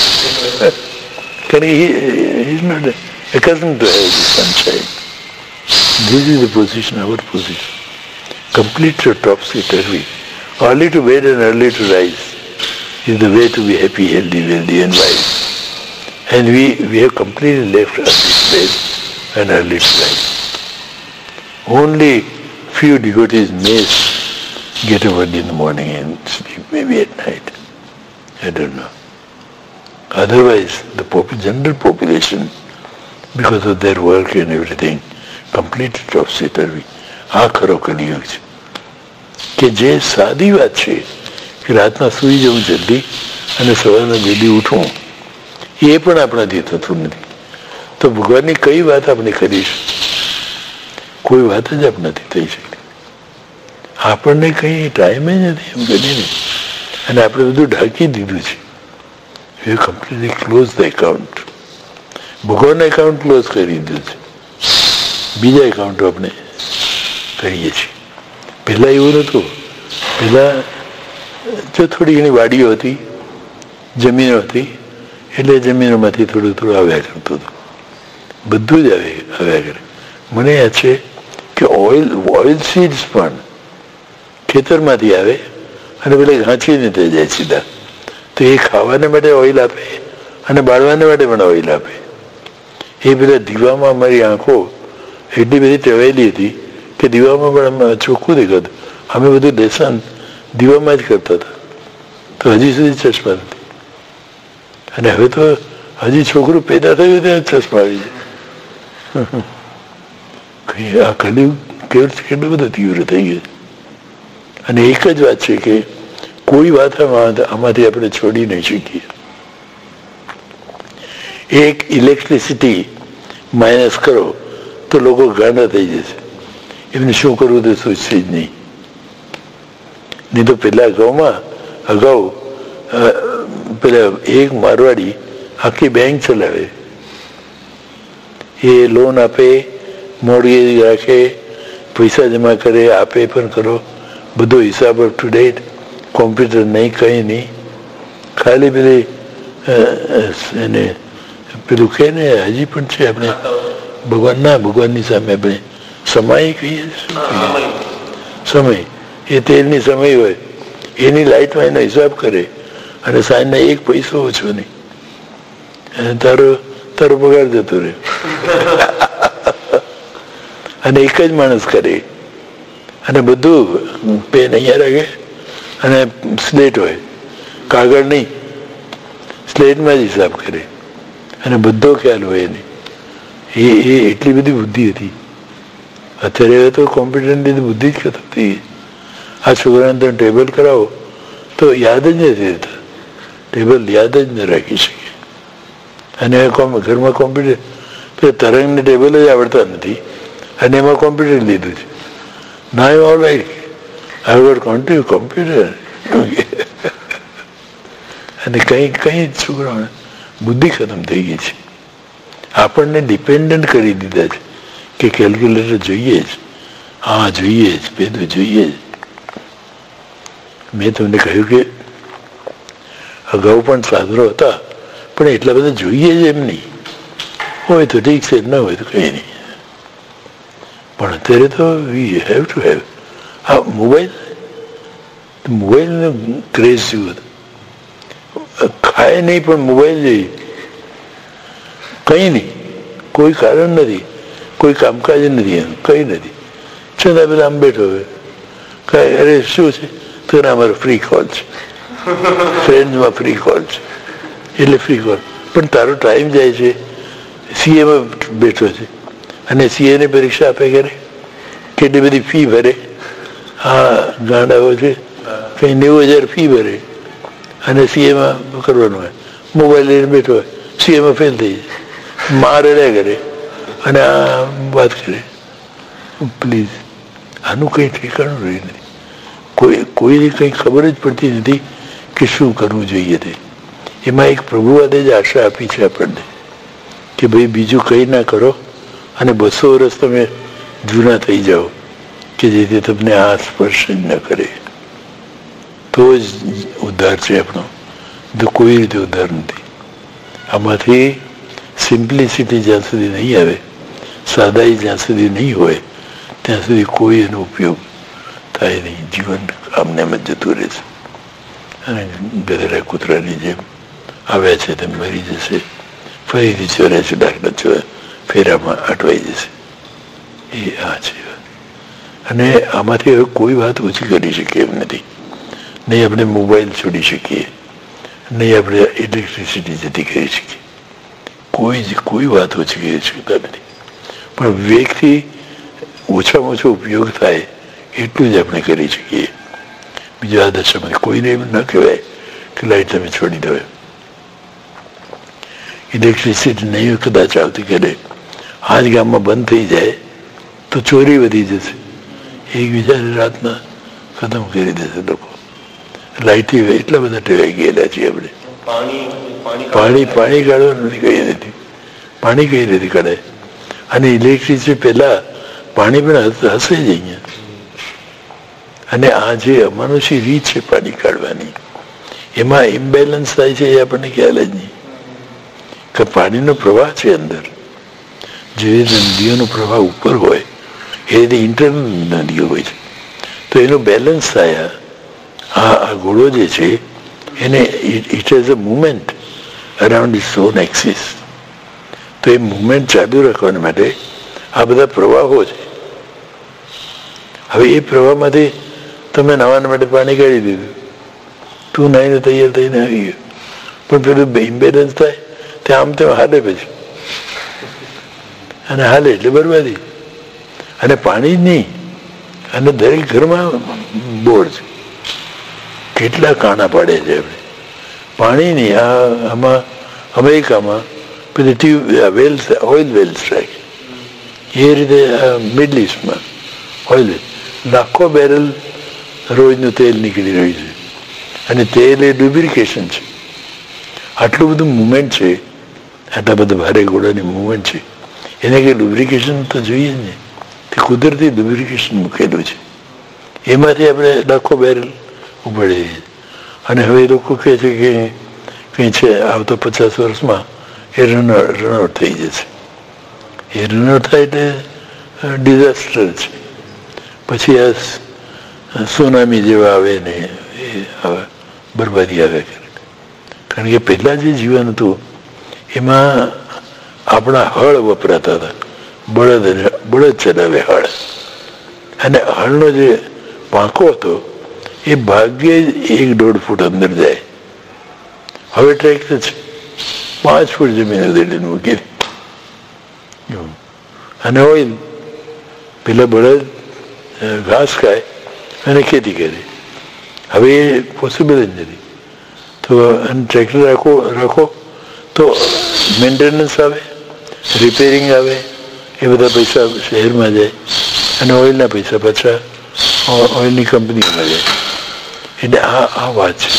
he is not accustomed to have the sunshine. This is the position, our position. Complete topsy-turvy. Early to bed and early to rise is the way to be happy, healthy, wealthy and wise. And we have completely left early to bed and early to rise. Only few devotees may get up early in the morning and sleep maybe at night. I don't know. Otherwise, the general population, because of their work and everything, completely topsy-turvy. આ ખરો કલિયુગ છે કે જે સાદી વાત છે કે રાતના સૂઈ જવું જલ્દી અને સવારના જલ્દી ઉઠવું, એ પણ આપણાથી થતું નથી. તો ભગવાનની કઈ વાત આપણે કરીશું? કોઈ વાત જ આપણાથી થઈ શકતી. આપણને કંઈ ટાઈમ જ નથી એમ કરીને, અને આપણે બધું ઢાંકી દીધું છે. We completely close the account. ભગવાનના એકાઉન્ટ ક્લોઝ કરી દીધું છે, બીજા એકાઉન્ટો આપણે કરીએ છીએ. પહેલા એવું નહોતું. પહેલા જો થોડી ઘણી વાડીઓ હતી, જમીનો હતી, એટલે જમીનોમાંથી થોડું થોડું આવ્યા કરતું હતું, બધું જ આવ્યા કરે. મને યાદ છે કે ઓઇલ સીડ્સ પણ ખેતરમાંથી આવે અને પેલા ઘાંચીને તે જાય સીધા. તો એ ખાવાને માટે ઓઇલ આપે અને બાળવાને માટે પણ ઓઇલ આપે. એ પેલા દીવામાં અમારી આંખો એટલી બધી ટેવાયેલી હતી કે દીવામાં પણ અમે ચોખ્ખું દેખાતું. અમે બધું લેસન દીવામાં જ કરતા હતા, તો હજી સુધી ચશ્મા નથી. અને હવે તો હજી છોકરું પેદા થયું ત્યાં ચશ્મા આવી જાય. આ કલિયુગ કેટલું બધું તીવ્ર થઈ ગયું. અને એક જ વાત છે કે કોઈ વાત આમાંથી આપણે છોડી નહીં શકીએ. એક ઇલેક્ટ્રિસિટી માઇનસ કરો તો લોકો ગાંડા થઈ જશે. એમને શું કરવું તો સોચશે જ નહીં. નહીં તો પેલા અગાઉ પેલા એક મારવાડી આખી બેંક ચલાવે. એ લોન આપે, મોર્ગેજ રાખે, પૈસા જમા કરે, આપે પણ કરો, બધો હિસાબ અપ ટુ ડેટ. કોમ્પ્યુટર નહીં, કંઈ નહીં, ખાલી પેલી એને પેલું કહે ને હજી પણ છે આપણે ભગવાનની સામે આપણે સમય કહીએ. સમય એ તેલની સમય હોય, એની લાઈટમાં એનો હિસાબ કરે અને સાંજના એક પૈસો ઓછો નહીં, અને તારો પગાર જતો રહે. અને એક જ માણસ કરે, અને બધું પેન અહીંયા રાખે અને સ્લેટ હોય, કાગળ નહીં, સ્લેટમાં જ હિસાબ કરે અને બધો ખ્યાલ હોય એને. એ એટલી બધી બુદ્ધિ હતી. અત્યારે તો કોમ્પ્યુટરની લીધે બુદ્ધિ જ ખતમ થઈ ગઈ. આ છોકરાને તમે ટેબલ કરાવો તો યાદ જ નથી રહેતા, ટેબલ યાદ જ ન રાખી શકે. અને ઘરમાં કોમ્પ્યુટર તરંગને ટેબલ જ આવડતા નથી, અને એમાં કોમ્પ્યુટર લીધું છે. ના એ all right, I got computer. અને કઈ છોકરાઓને બુદ્ધિ ખતમ થઈ ગઈ છે. આપણને ડિપેન્ડન્ટ કરી દીધા છે કે કેલ્ક્યુલેટર જોઈએ જ, હા જોઈએ જ, પેલું જોઈએ જ. મેં તમને કહ્યું કે અગાઉ પણ સાધનો હતા, પણ એટલા બધા જોઈએ જ એમ નહીં. હોય તો ઠીક છે, ન હોય તો કંઈ નહીં. પણ અત્યારે તો વી હેવ ટુ હેવ. આ મોબાઈલનો ક્રેઝ જેવું હતું. ખાય નહીં પણ મોબાઈલ જોઈએ, કંઈ નહીં, કોઈ કારણ નથી, કોઈ કામકાજ નથી, એનું કંઈ નથી. છતાં પેલા આમ બેઠો હોય, કાંઈ અરે શું છે તો અમારો ફ્રી કોલ છે, ફ્રેન્ડમાં ફ્રી કોલ છે એટલે ફ્રી કોલ. પણ તારો ટાઈમ જાય છે, સીએમાં બેઠો છે અને સીએની પરીક્ષા આપે કરે, કેટલી બધી ફી ભરે. હા ગાંડાઓ છે, કંઈ 90,000 ફી ભરે અને સીએમાં કરવાનું હોય, મોબાઈલ લઈને બેઠો હોય, સીએમાં ફેલ થઈ જાય, મારે કરે અને આ વાત કરે. પ્લીઝ, આનું કંઈ ઠેકાણું રહ્યું નથી. કોઈને કંઈ ખબર જ પડતી નથી કે શું કરવું જોઈએ. તે એમાં એક પ્રભુવાદે જ આશા આપી છે આપણને કે ભાઈ બીજું કંઈ ના કરો અને 200 વર્ષ તમે જૂના થઈ જાઓ કે જેથી તમને આ સ્પર્શ જ ન કરે. તો જ ઉદ્ધાર છે આપણો, તો કોઈ રીતે ઉદ્ધાર નથી. આમાંથી સિમ્પ્લિસિટી જ્યાં સુધી નહીં આવે, સાદાઈ જ્યાં સુધી નહીં હોય, ત્યાં સુધી કોઈ એનો ઉપયોગ થાય નહીં. જીવન આમને એમ જ જતું રહે છે અને ગધેડા કૂતરાની જેમ આવ્યા છે તેમ મરી જશે, ફરીથી 84 લાખના ફેરામાં અટવાઈ જશે. એ આ છે. અને આમાંથી હવે કોઈ વાત ઓછી કરી શકીએ એમ નથી. નહીં આપણે મોબાઈલ છોડી શકીએ, નહીં આપણે ઇલેક્ટ્રિસિટી જતી કરી શકીએ, કોઈ વાત ઓછી કરી શકતા નથી. પણ વિવેકથી ઓછામાં ઓછો ઉપયોગ થાય એટલું જ આપણે કરી શકીએ. બીજું આ દશામાં કોઈને એમ ન કહેવાય કે લાઈટ તમે છોડી દો. ઇલેક્ટ્રિસિટી નહીં કદાચ આવતીકાલે આ જ ગામમાં બંધ થઈ જાય તો ચોરી વધી જશે, એકબીજાને રાતના ખતમ કરી દેશે લોકો. લાઈટથી એટલા બધા ટેવાઈ ગયેલા છીએ આપણે. પાણી કાઢવાનું નથી, કઈ નથી. પાણી કઈ રીતે કાઢે? અને ઇલેક્ટ્રિસિટી પહેલા પાણી પણ હશે જ અહીંયા. અને આ જે અમાનુષી રીત છે પાણી કાઢવાની, એમાં ઇમ્બેલેન્સ થાય છે એ આપણને ખ્યાલ જ નહીં. કે પાણીનો પ્રવાહ છે અંદર, જે રીતે નદીઓનો પ્રવાહ ઉપર હોય એ રીતે ઇન્ટરનલ નદીઓ હોય છે, તો એનો બેલેન્સ થાય. આ ઘોડો જે છે એને it has a movement around its own axis. તો એ મુવમેન્ટ ચાલુ રાખવા માટે આ બધા પ્રવાહો છે. હવે એ પ્રવાહમાંથી તમે નાવાના માટે પાણી કાઢી દીધું, તું નાહીને તૈયાર થઈને આવી ગયો, પણ પેલું ઇમ્બેલેન્સ થાય ત્યાં આમ તેમ હાલે પછી, અને હાલે એટલે બરબાદી. અને પાણી જ નહીં, અને દરેક ઘરમાં બોર છે. કેટલા કાણા પાડે છે આપણે પાણી નહીં. આમાં અમેરિકામાં પેલી વેલ્સ, ઓઇલ વેલ્સ રાખે, એ રીતે મિડલ ઇસ્ટમાં ઓઇલ લાખો બેરલ રોજનું તેલ નીકળી રહ્યું છે. અને તેલ એ ડુબ્લિકેશન છે. આટલું બધું મુવમેન્ટ છે, આટલા બધા ભારે ઘોડાની મુવમેન્ટ છે, એને કંઈ ડુબ્લિકેશન તો જોઈએ જ નહીં. તે કુદરતી ડુબ્લિકેશન મૂકેલું છે, એમાંથી આપણે લાખો બેરલ ઉપાડીએ. અને હવે એ લોકો કહે છે કે કંઈ છે આવતા 50 વર્ષમાં એ રનઆઉટ થઈ જશે. એ રનઆઉટ થાય એટલે ડિઝાસ્ટર છે. પછી આ સોનામી જેવા આવે ને એ બરબાદી આવે કરે. કારણ કે પહેલાં જે જીવન હતું એમાં આપણા હળ વપરાતા હતા, બળદ ચલાવે હળ, અને હળનો જે પાંખો હતો એ ભાગ્યે જ 1-1.5 ફૂટ અંદર જાય. હવે ટ્રેક્ટર છે 5 ફૂટ જમીન ઉધેડીને મૂકી દે. અને ઓઇલ, પેલા બળદ ઘાસ ખાય અને ખેતી કરે. હવે એ પોસિબલ જ નથી. તો ટ્રેક્ટર રાખો તો મેન્ટેનન્સ આવે, રિપેરિંગ આવે, એ બધા પૈસા શહેરમાં જાય, અને ઓઇલના પૈસા પાછા ઓઇલની કંપનીઓમાં જાય. એટલે આ વાત છે.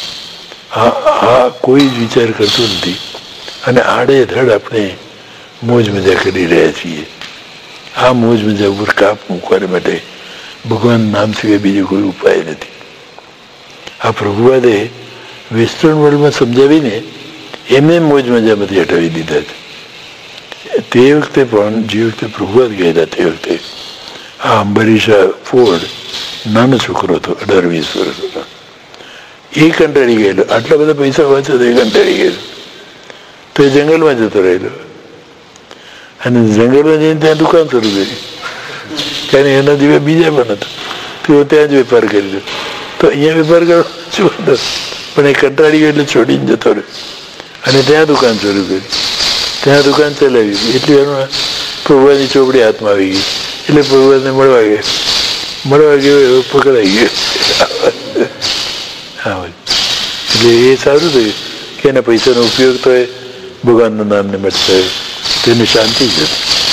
આ કોઈ જ વિચાર કરતું નથી, અને આડેધડ આપણે મોજ મજા કરી રહ્યા છીએ. આ મોજ મજા ઉપર કાપ મૂકવા માટે ભગવાન નામ સિવાય બીજો કોઈ ઉપાય નથી. આ પ્રભુવાદે વેસ્ટર્ન વર્લ્ડમાં સમજાવીને એમને મોજ મજામાંથી હટાવી દીધા છે. તે વખતે પણ જે વખતે પ્રભુવાદ ગયેલા તે વખતે આ અંબરીશા ફોર્ડ નાનો છોકરો હતો, 18-20 વર્ષનો. એ કંટાળી ગયેલો, આટલા બધા પૈસા હોવા છતાં એ કંટાળી ગયેલો. તો એ જંગલમાં જતો રહેલો અને જંગલમાં જઈને ત્યાં દુકાન શરૂ કરી, કારણ એના જેવા બીજા પણ હતા. તેઓ ત્યાં જ વેપાર કરી દો. તો અહીંયા વેપાર કરો શું હતો, પણ એ કંટાળી ગયો એટલે છોડીને જતો રહ્યો અને ત્યાં દુકાન શરૂ કરી. ત્યાં દુકાન ચલાવી. એટલી વારમાં પ્રભુની ચોપડી હાથમાં આવી ગઈ. એટલે પ્રભુને મળવા ગયો એવો પકડાઈ ગયો. હા, એટલે એ સારું થયું કે એના પૈસાનો ઉપયોગ તો એ ભગવાનના નામને માટે થયો, તેને શાંતિ છે.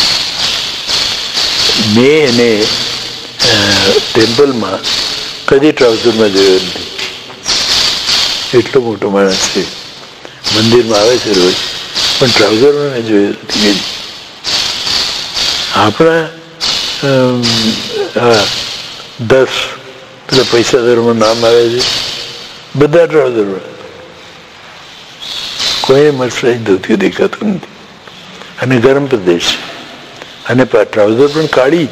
મેં એને ટેમ્પલમાં કદી ટ્રાઉઝરમાં જોયો નથી. એટલો મોટો માણસ છે, મંદિરમાં આવે છે રોજ, પણ ટ્રાઉઝરમાં મેં જોયો નથી. આપણા 10 પેલા પૈસાદારોમાં નામ આવે છે, બધા ટ્રાઉઝરમાં. કોઈને મર્સરાઈઝ ધોતિયું દેખાતું નથી. અને ગરમ પ્રદેશ અને ટ્રાઉઝર પણ કાળી.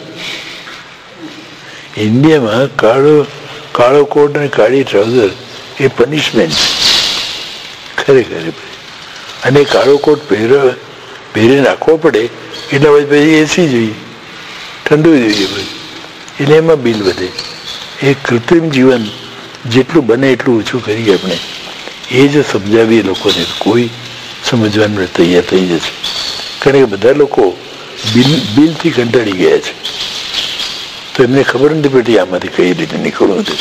ઇન્ડિયામાં કાળો કોટ અને કાળી ટ્રાઉઝર એ પનિશમેન્ટ ખરેખર. અને કાળો કોટ પહેરી નાખવો પડે એટલા પછી એસી જોઈએ, ઠંડુ જોઈએ પછી, એટલે એમાં બિલ વધે. એ કૃત્રિમ જીવન જેટલું બને એટલું ઓછું કરીએ આપણે, એ જ સમજાવીએ લોકોને, કોઈ સમજવાનું તૈયાર થઈ જશે. કારણ કે બધા લોકો બિલથી કંટાળી ગયા છે, તો એમને ખબર નથી પડતી આમાંથી કઈ રીતે નીકળવું છે.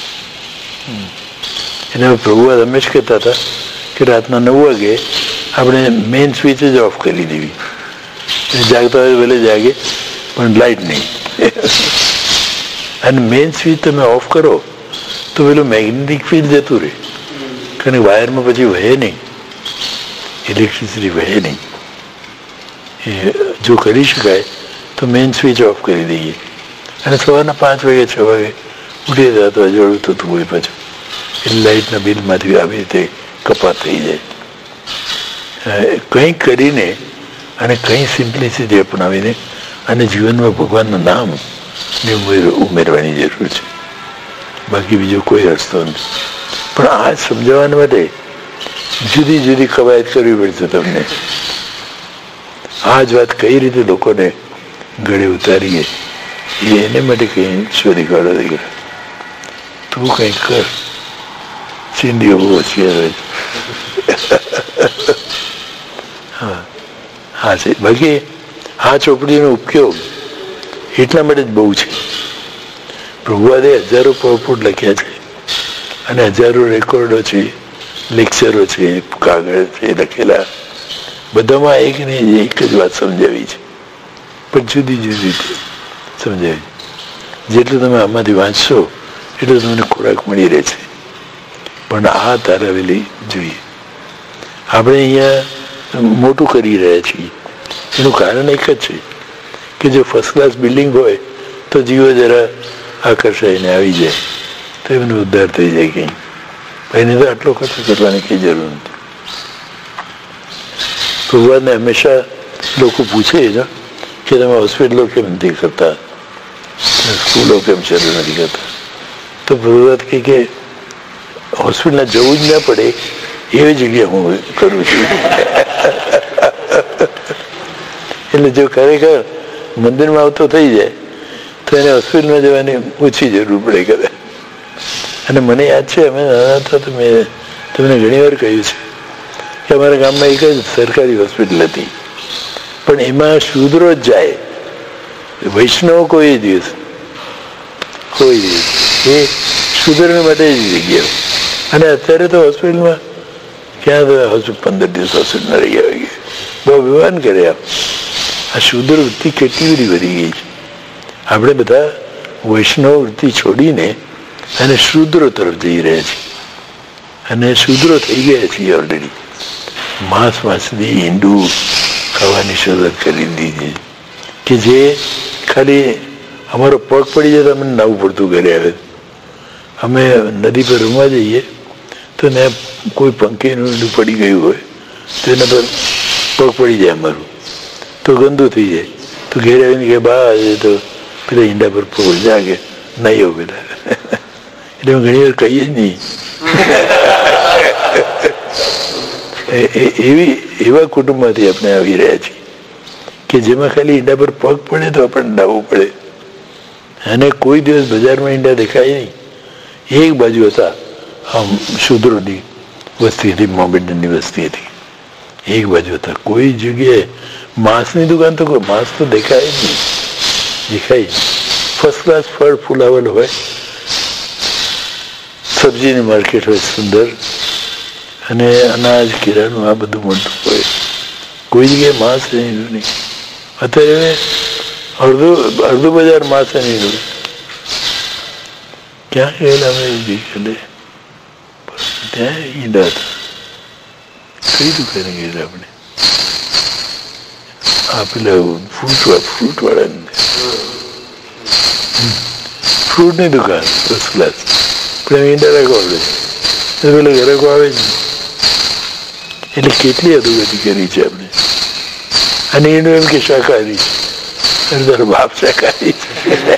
એના પ્રભુવાદ હંમેશ કહેતા હતા કે રાતના 9 વાગે આપણે મેઇન સ્વિચ જ ઓફ કરી દેવી. જાગતા હોય ભલે જાગે, પણ લાઇટ નહીં. અને મેઇન સ્વિચ તમે ઓફ કરો તો પેલું મેગ્નેટિક ફિલ્ડ જતું રહે, કારણ કે વાયરમાં પછી વહે નહીં, ઇલેક્ટ્રિસિટી વહે નહીં. એ જો કરી શકાય તો મેઇન સ્વિચ ઓફ કરી દઈએ અને સવારના 5 વાગે 6 વાગે ઉઠી જતા તો અજવાળું થતું હોય પાછું, એટલે લાઇટના બિલમાંથી આવી રીતે કપાત થઈ જાય. કંઈક કરીને અને કંઈ સિમ્પ્લિસિટી અપનાવીને અને જીવનમાં ભગવાનનું નામ ઉમેરવાની જરૂર છે. બાકી બીજો કોઈ રસ્તો નથી. પણ આ સમજાવવા માટે જુદી જુદી કવાયત કરવી પડશે તમને. આ જ વાત કઈ રીતે લોકોને ગળે ઉતારીએ એને માટે કંઈ શોધી કાઢો. દીકરા તું કંઈક કર, ચીંડીઓ બહુ હોશિયાર હોય. હા છે. બાકી આ ચોપડીનો ઉપયોગ એટલા માટે જ બહુ છે. પ્રભુવાદે 1000 પોપટ લખ્યા છે અને 1000 રેકોર્ડો છે, લેક્ચરો છે, કાગળ છે લખેલા. બધામાં એક જ વાત સમજાવી છે, પણ જુદી જુદી રીતે સમજાવી. જેટલું તમે આમાંથી વાંચશો એટલું તમને ખોરાક મળી રહે છે. પણ આ તારાવેલી જોઈએ. આપણે અહીંયા મોટું કરી રહ્યા છીએ, એનું કારણ એક જ છે કે જો ફર્સ્ટ ક્લાસ બિલ્ડિંગ હોય તો જીવો જરા આકર્ષાઈને આવી જાય તો એમનો ઉદ્ધાર થઈ જાય. કંઈ એને તો આટલો ખર્ચ કરવાની કંઈ જરૂર નથી. ભગવાનને હંમેશા લોકો પૂછે છે કે તમે હોસ્પિટલો કેમ નથી કરતા, સ્કૂલો કેમ શરૂ નથી કરતા, તો ભગવાન કહે કે હોસ્પિટલમાં જવું જ ના પડે એવી જગ્યા હું કરું છું. એટલે જો ખરેખર મંદિરમાં આવતો થઈ જાય તો એને હોસ્પિટલમાં જવાની ઓછી જરૂર પડે કરે. અને મને યાદ છે અમે નાના હતા તો મેં તમને ઘણી વાર કહ્યું છે કે અમારા ગામમાં એક જ સરકારી હોસ્પિટલ હતી, પણ એમાં શૂદ્રો જ જાય, વૈષ્ણવ કોઈ દિવસ એ શૂદ્રને માટે જ જગ્યાઓ. અને અત્યારે તો હોસ્પિટલમાં ક્યાં તો 15 દિવસ હોસ્પિટલમાં રહી આવે, બહુ વિવાન કરે. આ શૂદ્ર વૃત્તિ કેટલી બધી વધી ગઈ છે. આપણે બધા વૈષ્ણવ વૃત્તિ છોડીને અને શૂદ્રો તરફ જઈ રહ્યા છીએ, અને શૂદ્રો થઈ ગયા છીએ ઓલરેડી. માંસ માછલી ઈંડું ખાવાની શરૂઆત કરી દીધી. કે જે ખાલી અમારો પગ પડી જાય તો અમને નાવું પડતું ઘરે આવે. અમે નદી પર રમવા જઈએ તો ને કોઈ પંખીનું પડી ગયું હોય તો એના પર પગ પડી જાય અમારું તો ગંદુ થઈ જાય. તો ઘેર આવીને કે બા તો પેલા ઈંડા પર પગ જાગે નહીં આવું પેલા. એટલે ઘણી વાર કહીએ જ નહીં. એવા કુટુંબમાંથી આપણે આવી રહ્યા છીએ કે જેમાં ખાલી ઈંડા પર પગ પડે તો આપણને નાવું પડે. અને કોઈ દિવસ બજારમાં ઈંડા દેખાય નહીં. એક બાજુ હતા આમ શૂદ્રોની વસ્તી હતી, મોમેન્ટની વસ્તી હતી. એક બાજુ હતા. કોઈ જગ્યાએ માંસની દુકાન તો કોઈ માંસ તો દેખાય જ નહીં. દેખાય ફર્સ્ટ ક્લાસ ફળ ફૂલાવેલ હોય, સબ્જીની માર્કેટ હોય સુંદર, અને અનાજ કિરાણું આ બધું મળતું હોય. કોઈ જગ્યાએ માંસ નહીં. અત્યારે અડધું બજાર માંસ નહીં. ક્યાં ગયેલા અમે એટલે ત્યાં ઈંડા હતા. કઈ દુકાને ગયેલા આપણે? આ પેલા ફ્રૂટ વાળા ફ્રૂટની દુકાન ફર્સ્ટ ક્લાસ. પણ ઈંડા રાખવા પડે પેલા ઘરકો આવે જ. એટલે કેટલી અધોગતિ કરી છે આપણે. અને એનું એમ કે શાકાહારી છે, અને તારો બાપ શાકાહારી છે.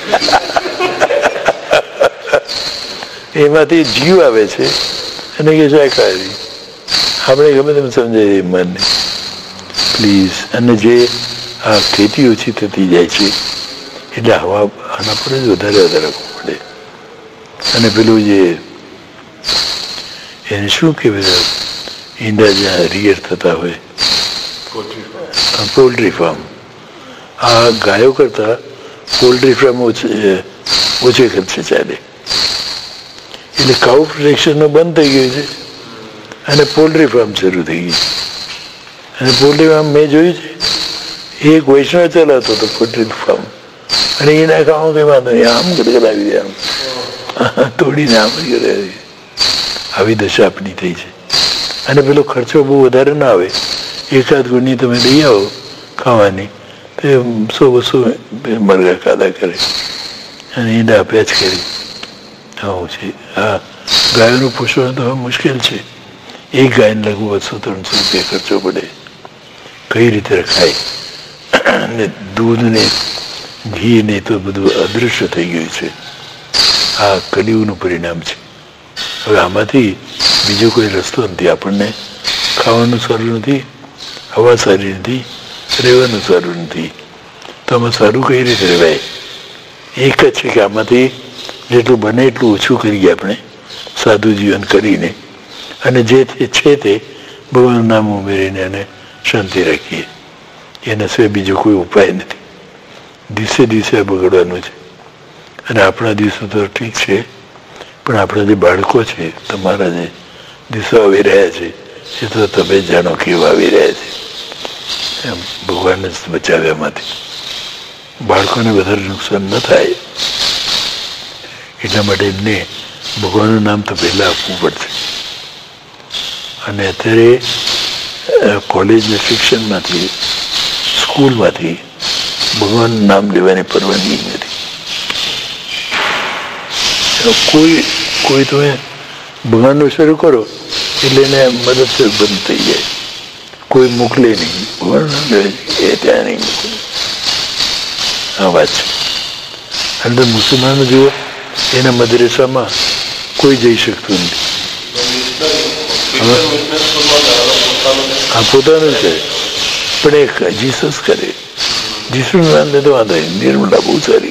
એમાંથી જીવ આવે છે અને કે શાકાહારી. આપણે ગમે તેમ સમજાય મનને પ્લીઝ. અને જે આ ખેતી ઓછી થતી જાય છે એટલે હવા આના પર જ વધારે રાખવું પડે. અને પેલું જે એને શું કહેવાય ઈંડા જ્યાં રિયર થતા હોય પોલ્ટ્રી ફાર્મ, આ ગાયો કરતા પોલ્ટ્રી ફાર્મ ઓછે ખર્ચે ચાલે. એટલે કાઉ પ્રોટેક્શનનું બંધ થઈ ગયું છે અને પોલ્ટ્રી ફાર્મ શરૂ થઈ ગઈ. અને પોલ્ટ્રી ફાર્મ મેં જોયું છે, એક વૈષ્ણવ ચલાવતો હતો પોલ્ટ્રી ફાર્મ. અને એના ખાવા કઈ વાંધો નહીં, આમ ગડગડાવી દે, આમ તોડીને આમ ગડગડાવી. આવી દશા આપણી થઈ છે. અને પેલો ખર્ચો બહુ વધારે ના આવે. એકાદ ગુણની તમે લઈ આવો ખાવાની તો 100-200 મરઘા ખાધા કરે અને ઈંડા આપ્યા જ કરી. આવું છે. હા, ગાયોનું પોષણ તો હવે મુશ્કેલ છે. એક ગાયને લગભગ 200-300 રૂપિયા ખર્ચો પડે. કઈ રીતે રખાય? ને દૂધ ને ઘી ને તો બધું અદૃશ્ય થઈ ગયું છે. આ કલિયુગનું પરિણામ છે. હવે આમાંથી બીજો કોઈ રસ્તો નથી. આપણને ખાવાનું સારું નથી, હવા સારી નથી, રહેવાનું સારું નથી. તો આમાં સારું કઈ રીતે રહેવાય? એક જ છે કે આમાંથી જેટલું બને એટલું ઓછું કરીએ આપણે, સાદું જીવન કરીને, અને જે છે તે ભગવાનનું નામ ઉમેરીને અને શાંતિ રાખીએ. એના સિવાય બીજો કોઈ ઉપાય નથી. દિવસે દિવસે બગડવાનું છે. અને આપણા દિવસો તો ઠીક છે, પણ આપણા જે બાળકો છે, તમારા જે દિવસો આવી રહ્યા છે, એ તો તમે જાણો કેવા આવી રહ્યા છે. એમ ભગવાનને બચાવ્યામાંથી બાળકોને વધારે નુકસાન ન થાય એટલા માટે એમને ભગવાનનું નામ તો પહેલાં આપવું પડશે. અને અત્યારે કોલેજના શિક્ષણમાંથી, સ્કૂલમાંથી ભગવાનનું નામ લેવાની પરવાનગી નથી. કોઈ તમે ભગવાનનું શરૂ કરો એટલે એને મદદ બંધ થઈ જાય. કોઈ મોકલે નહીં, ભગવાન એ ત્યાં નહીં મોકલે. આ વાત છે. અને મુસલમાનો જુઓ, એના મદરેસામાં કોઈ જઈ શકતું નથી. આ પોતાનું છે, પણ એક જીસસ કરે. જીસુનું નામ દે તો વાંધો નહીં. નિર્મલા બહુ સારી.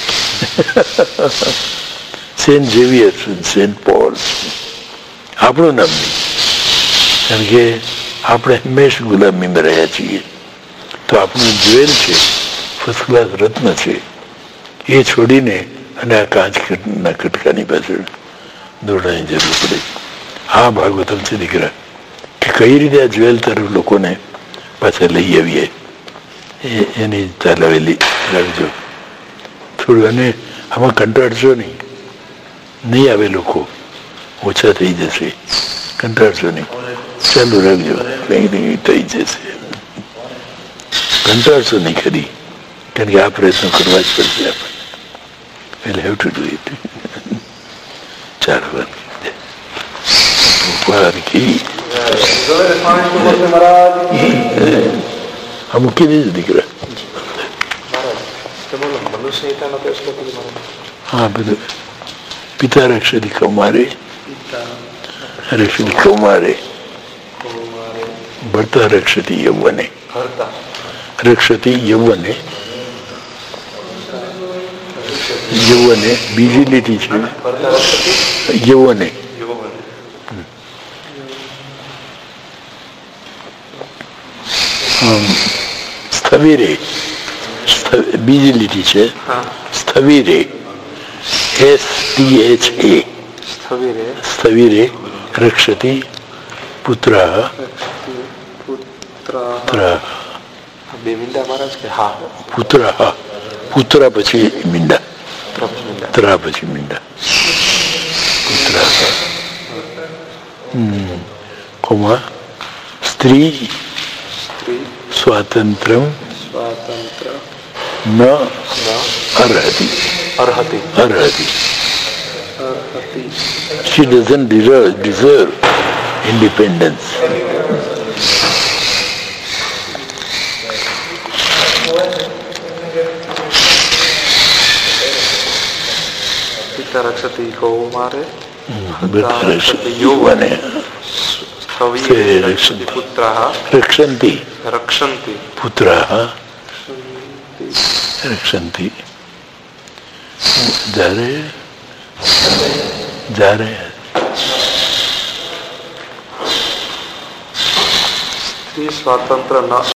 Saint Xavier, Saint Paul. આપણું નામ નહીં, કારણ કે આપણે હંમેશા ગુલામીમાં રહ્યા છીએ. તો આપણું જ્વેલ છે, ફર્સ્ટ ક્લાસ રત્ન છે, એ છોડીને અને આ કાચના કટકાની પાછળ દોડવાની જરૂર પડે. આ ભાગવતમ છે દીકરા, કે કઈ રીતે આ જ્વેલ તરફ લોકોને પાછા લઈ આવીએ, એની ચાલાવેલી રાખજો થોડું. અને આમાં કંટાળશો નહીં. નહીં આવે લોકો, ઓછા થઈ જશે. કંટાળશો નહીં, ચાલુ રાખજો, કંઈ નહીં થઈ જશે. કંટાળશો નહીં ખરી. કારણ કે આ પ્રયત્ન કરવા જ પડશે આપણને. we'll have to do it. ચાલો ભગવાન કી આ મૂકી દેજો દીકરા. હા બધું પિતા રક્ષતી કૌમારે રક્ષતી કૌમારે ભરતા રક્ષતી યૌવને રક્ષતી યૌવને યૌવને બીજી લીટી છે યૌવને સ્થવિરે બીજી લીટી છે સ્થવિરે STHA સ્થવિરે રક્ષતી પુત્રઃ પુત્રઃ પુત્ર પછી મીંડા ત્રા પછી મીંડા પુત્ર કોમા સ્ત્રી સ્વાતંત્ર્યમ ન અર્હતિ she doesn't deserve independence. रक्षति कौमारे यौवने पुत्रः रक्षन्ति पुत्रः रक्षन्ति જ્યારે સ્ત્રી સ્વાતંત્ર ન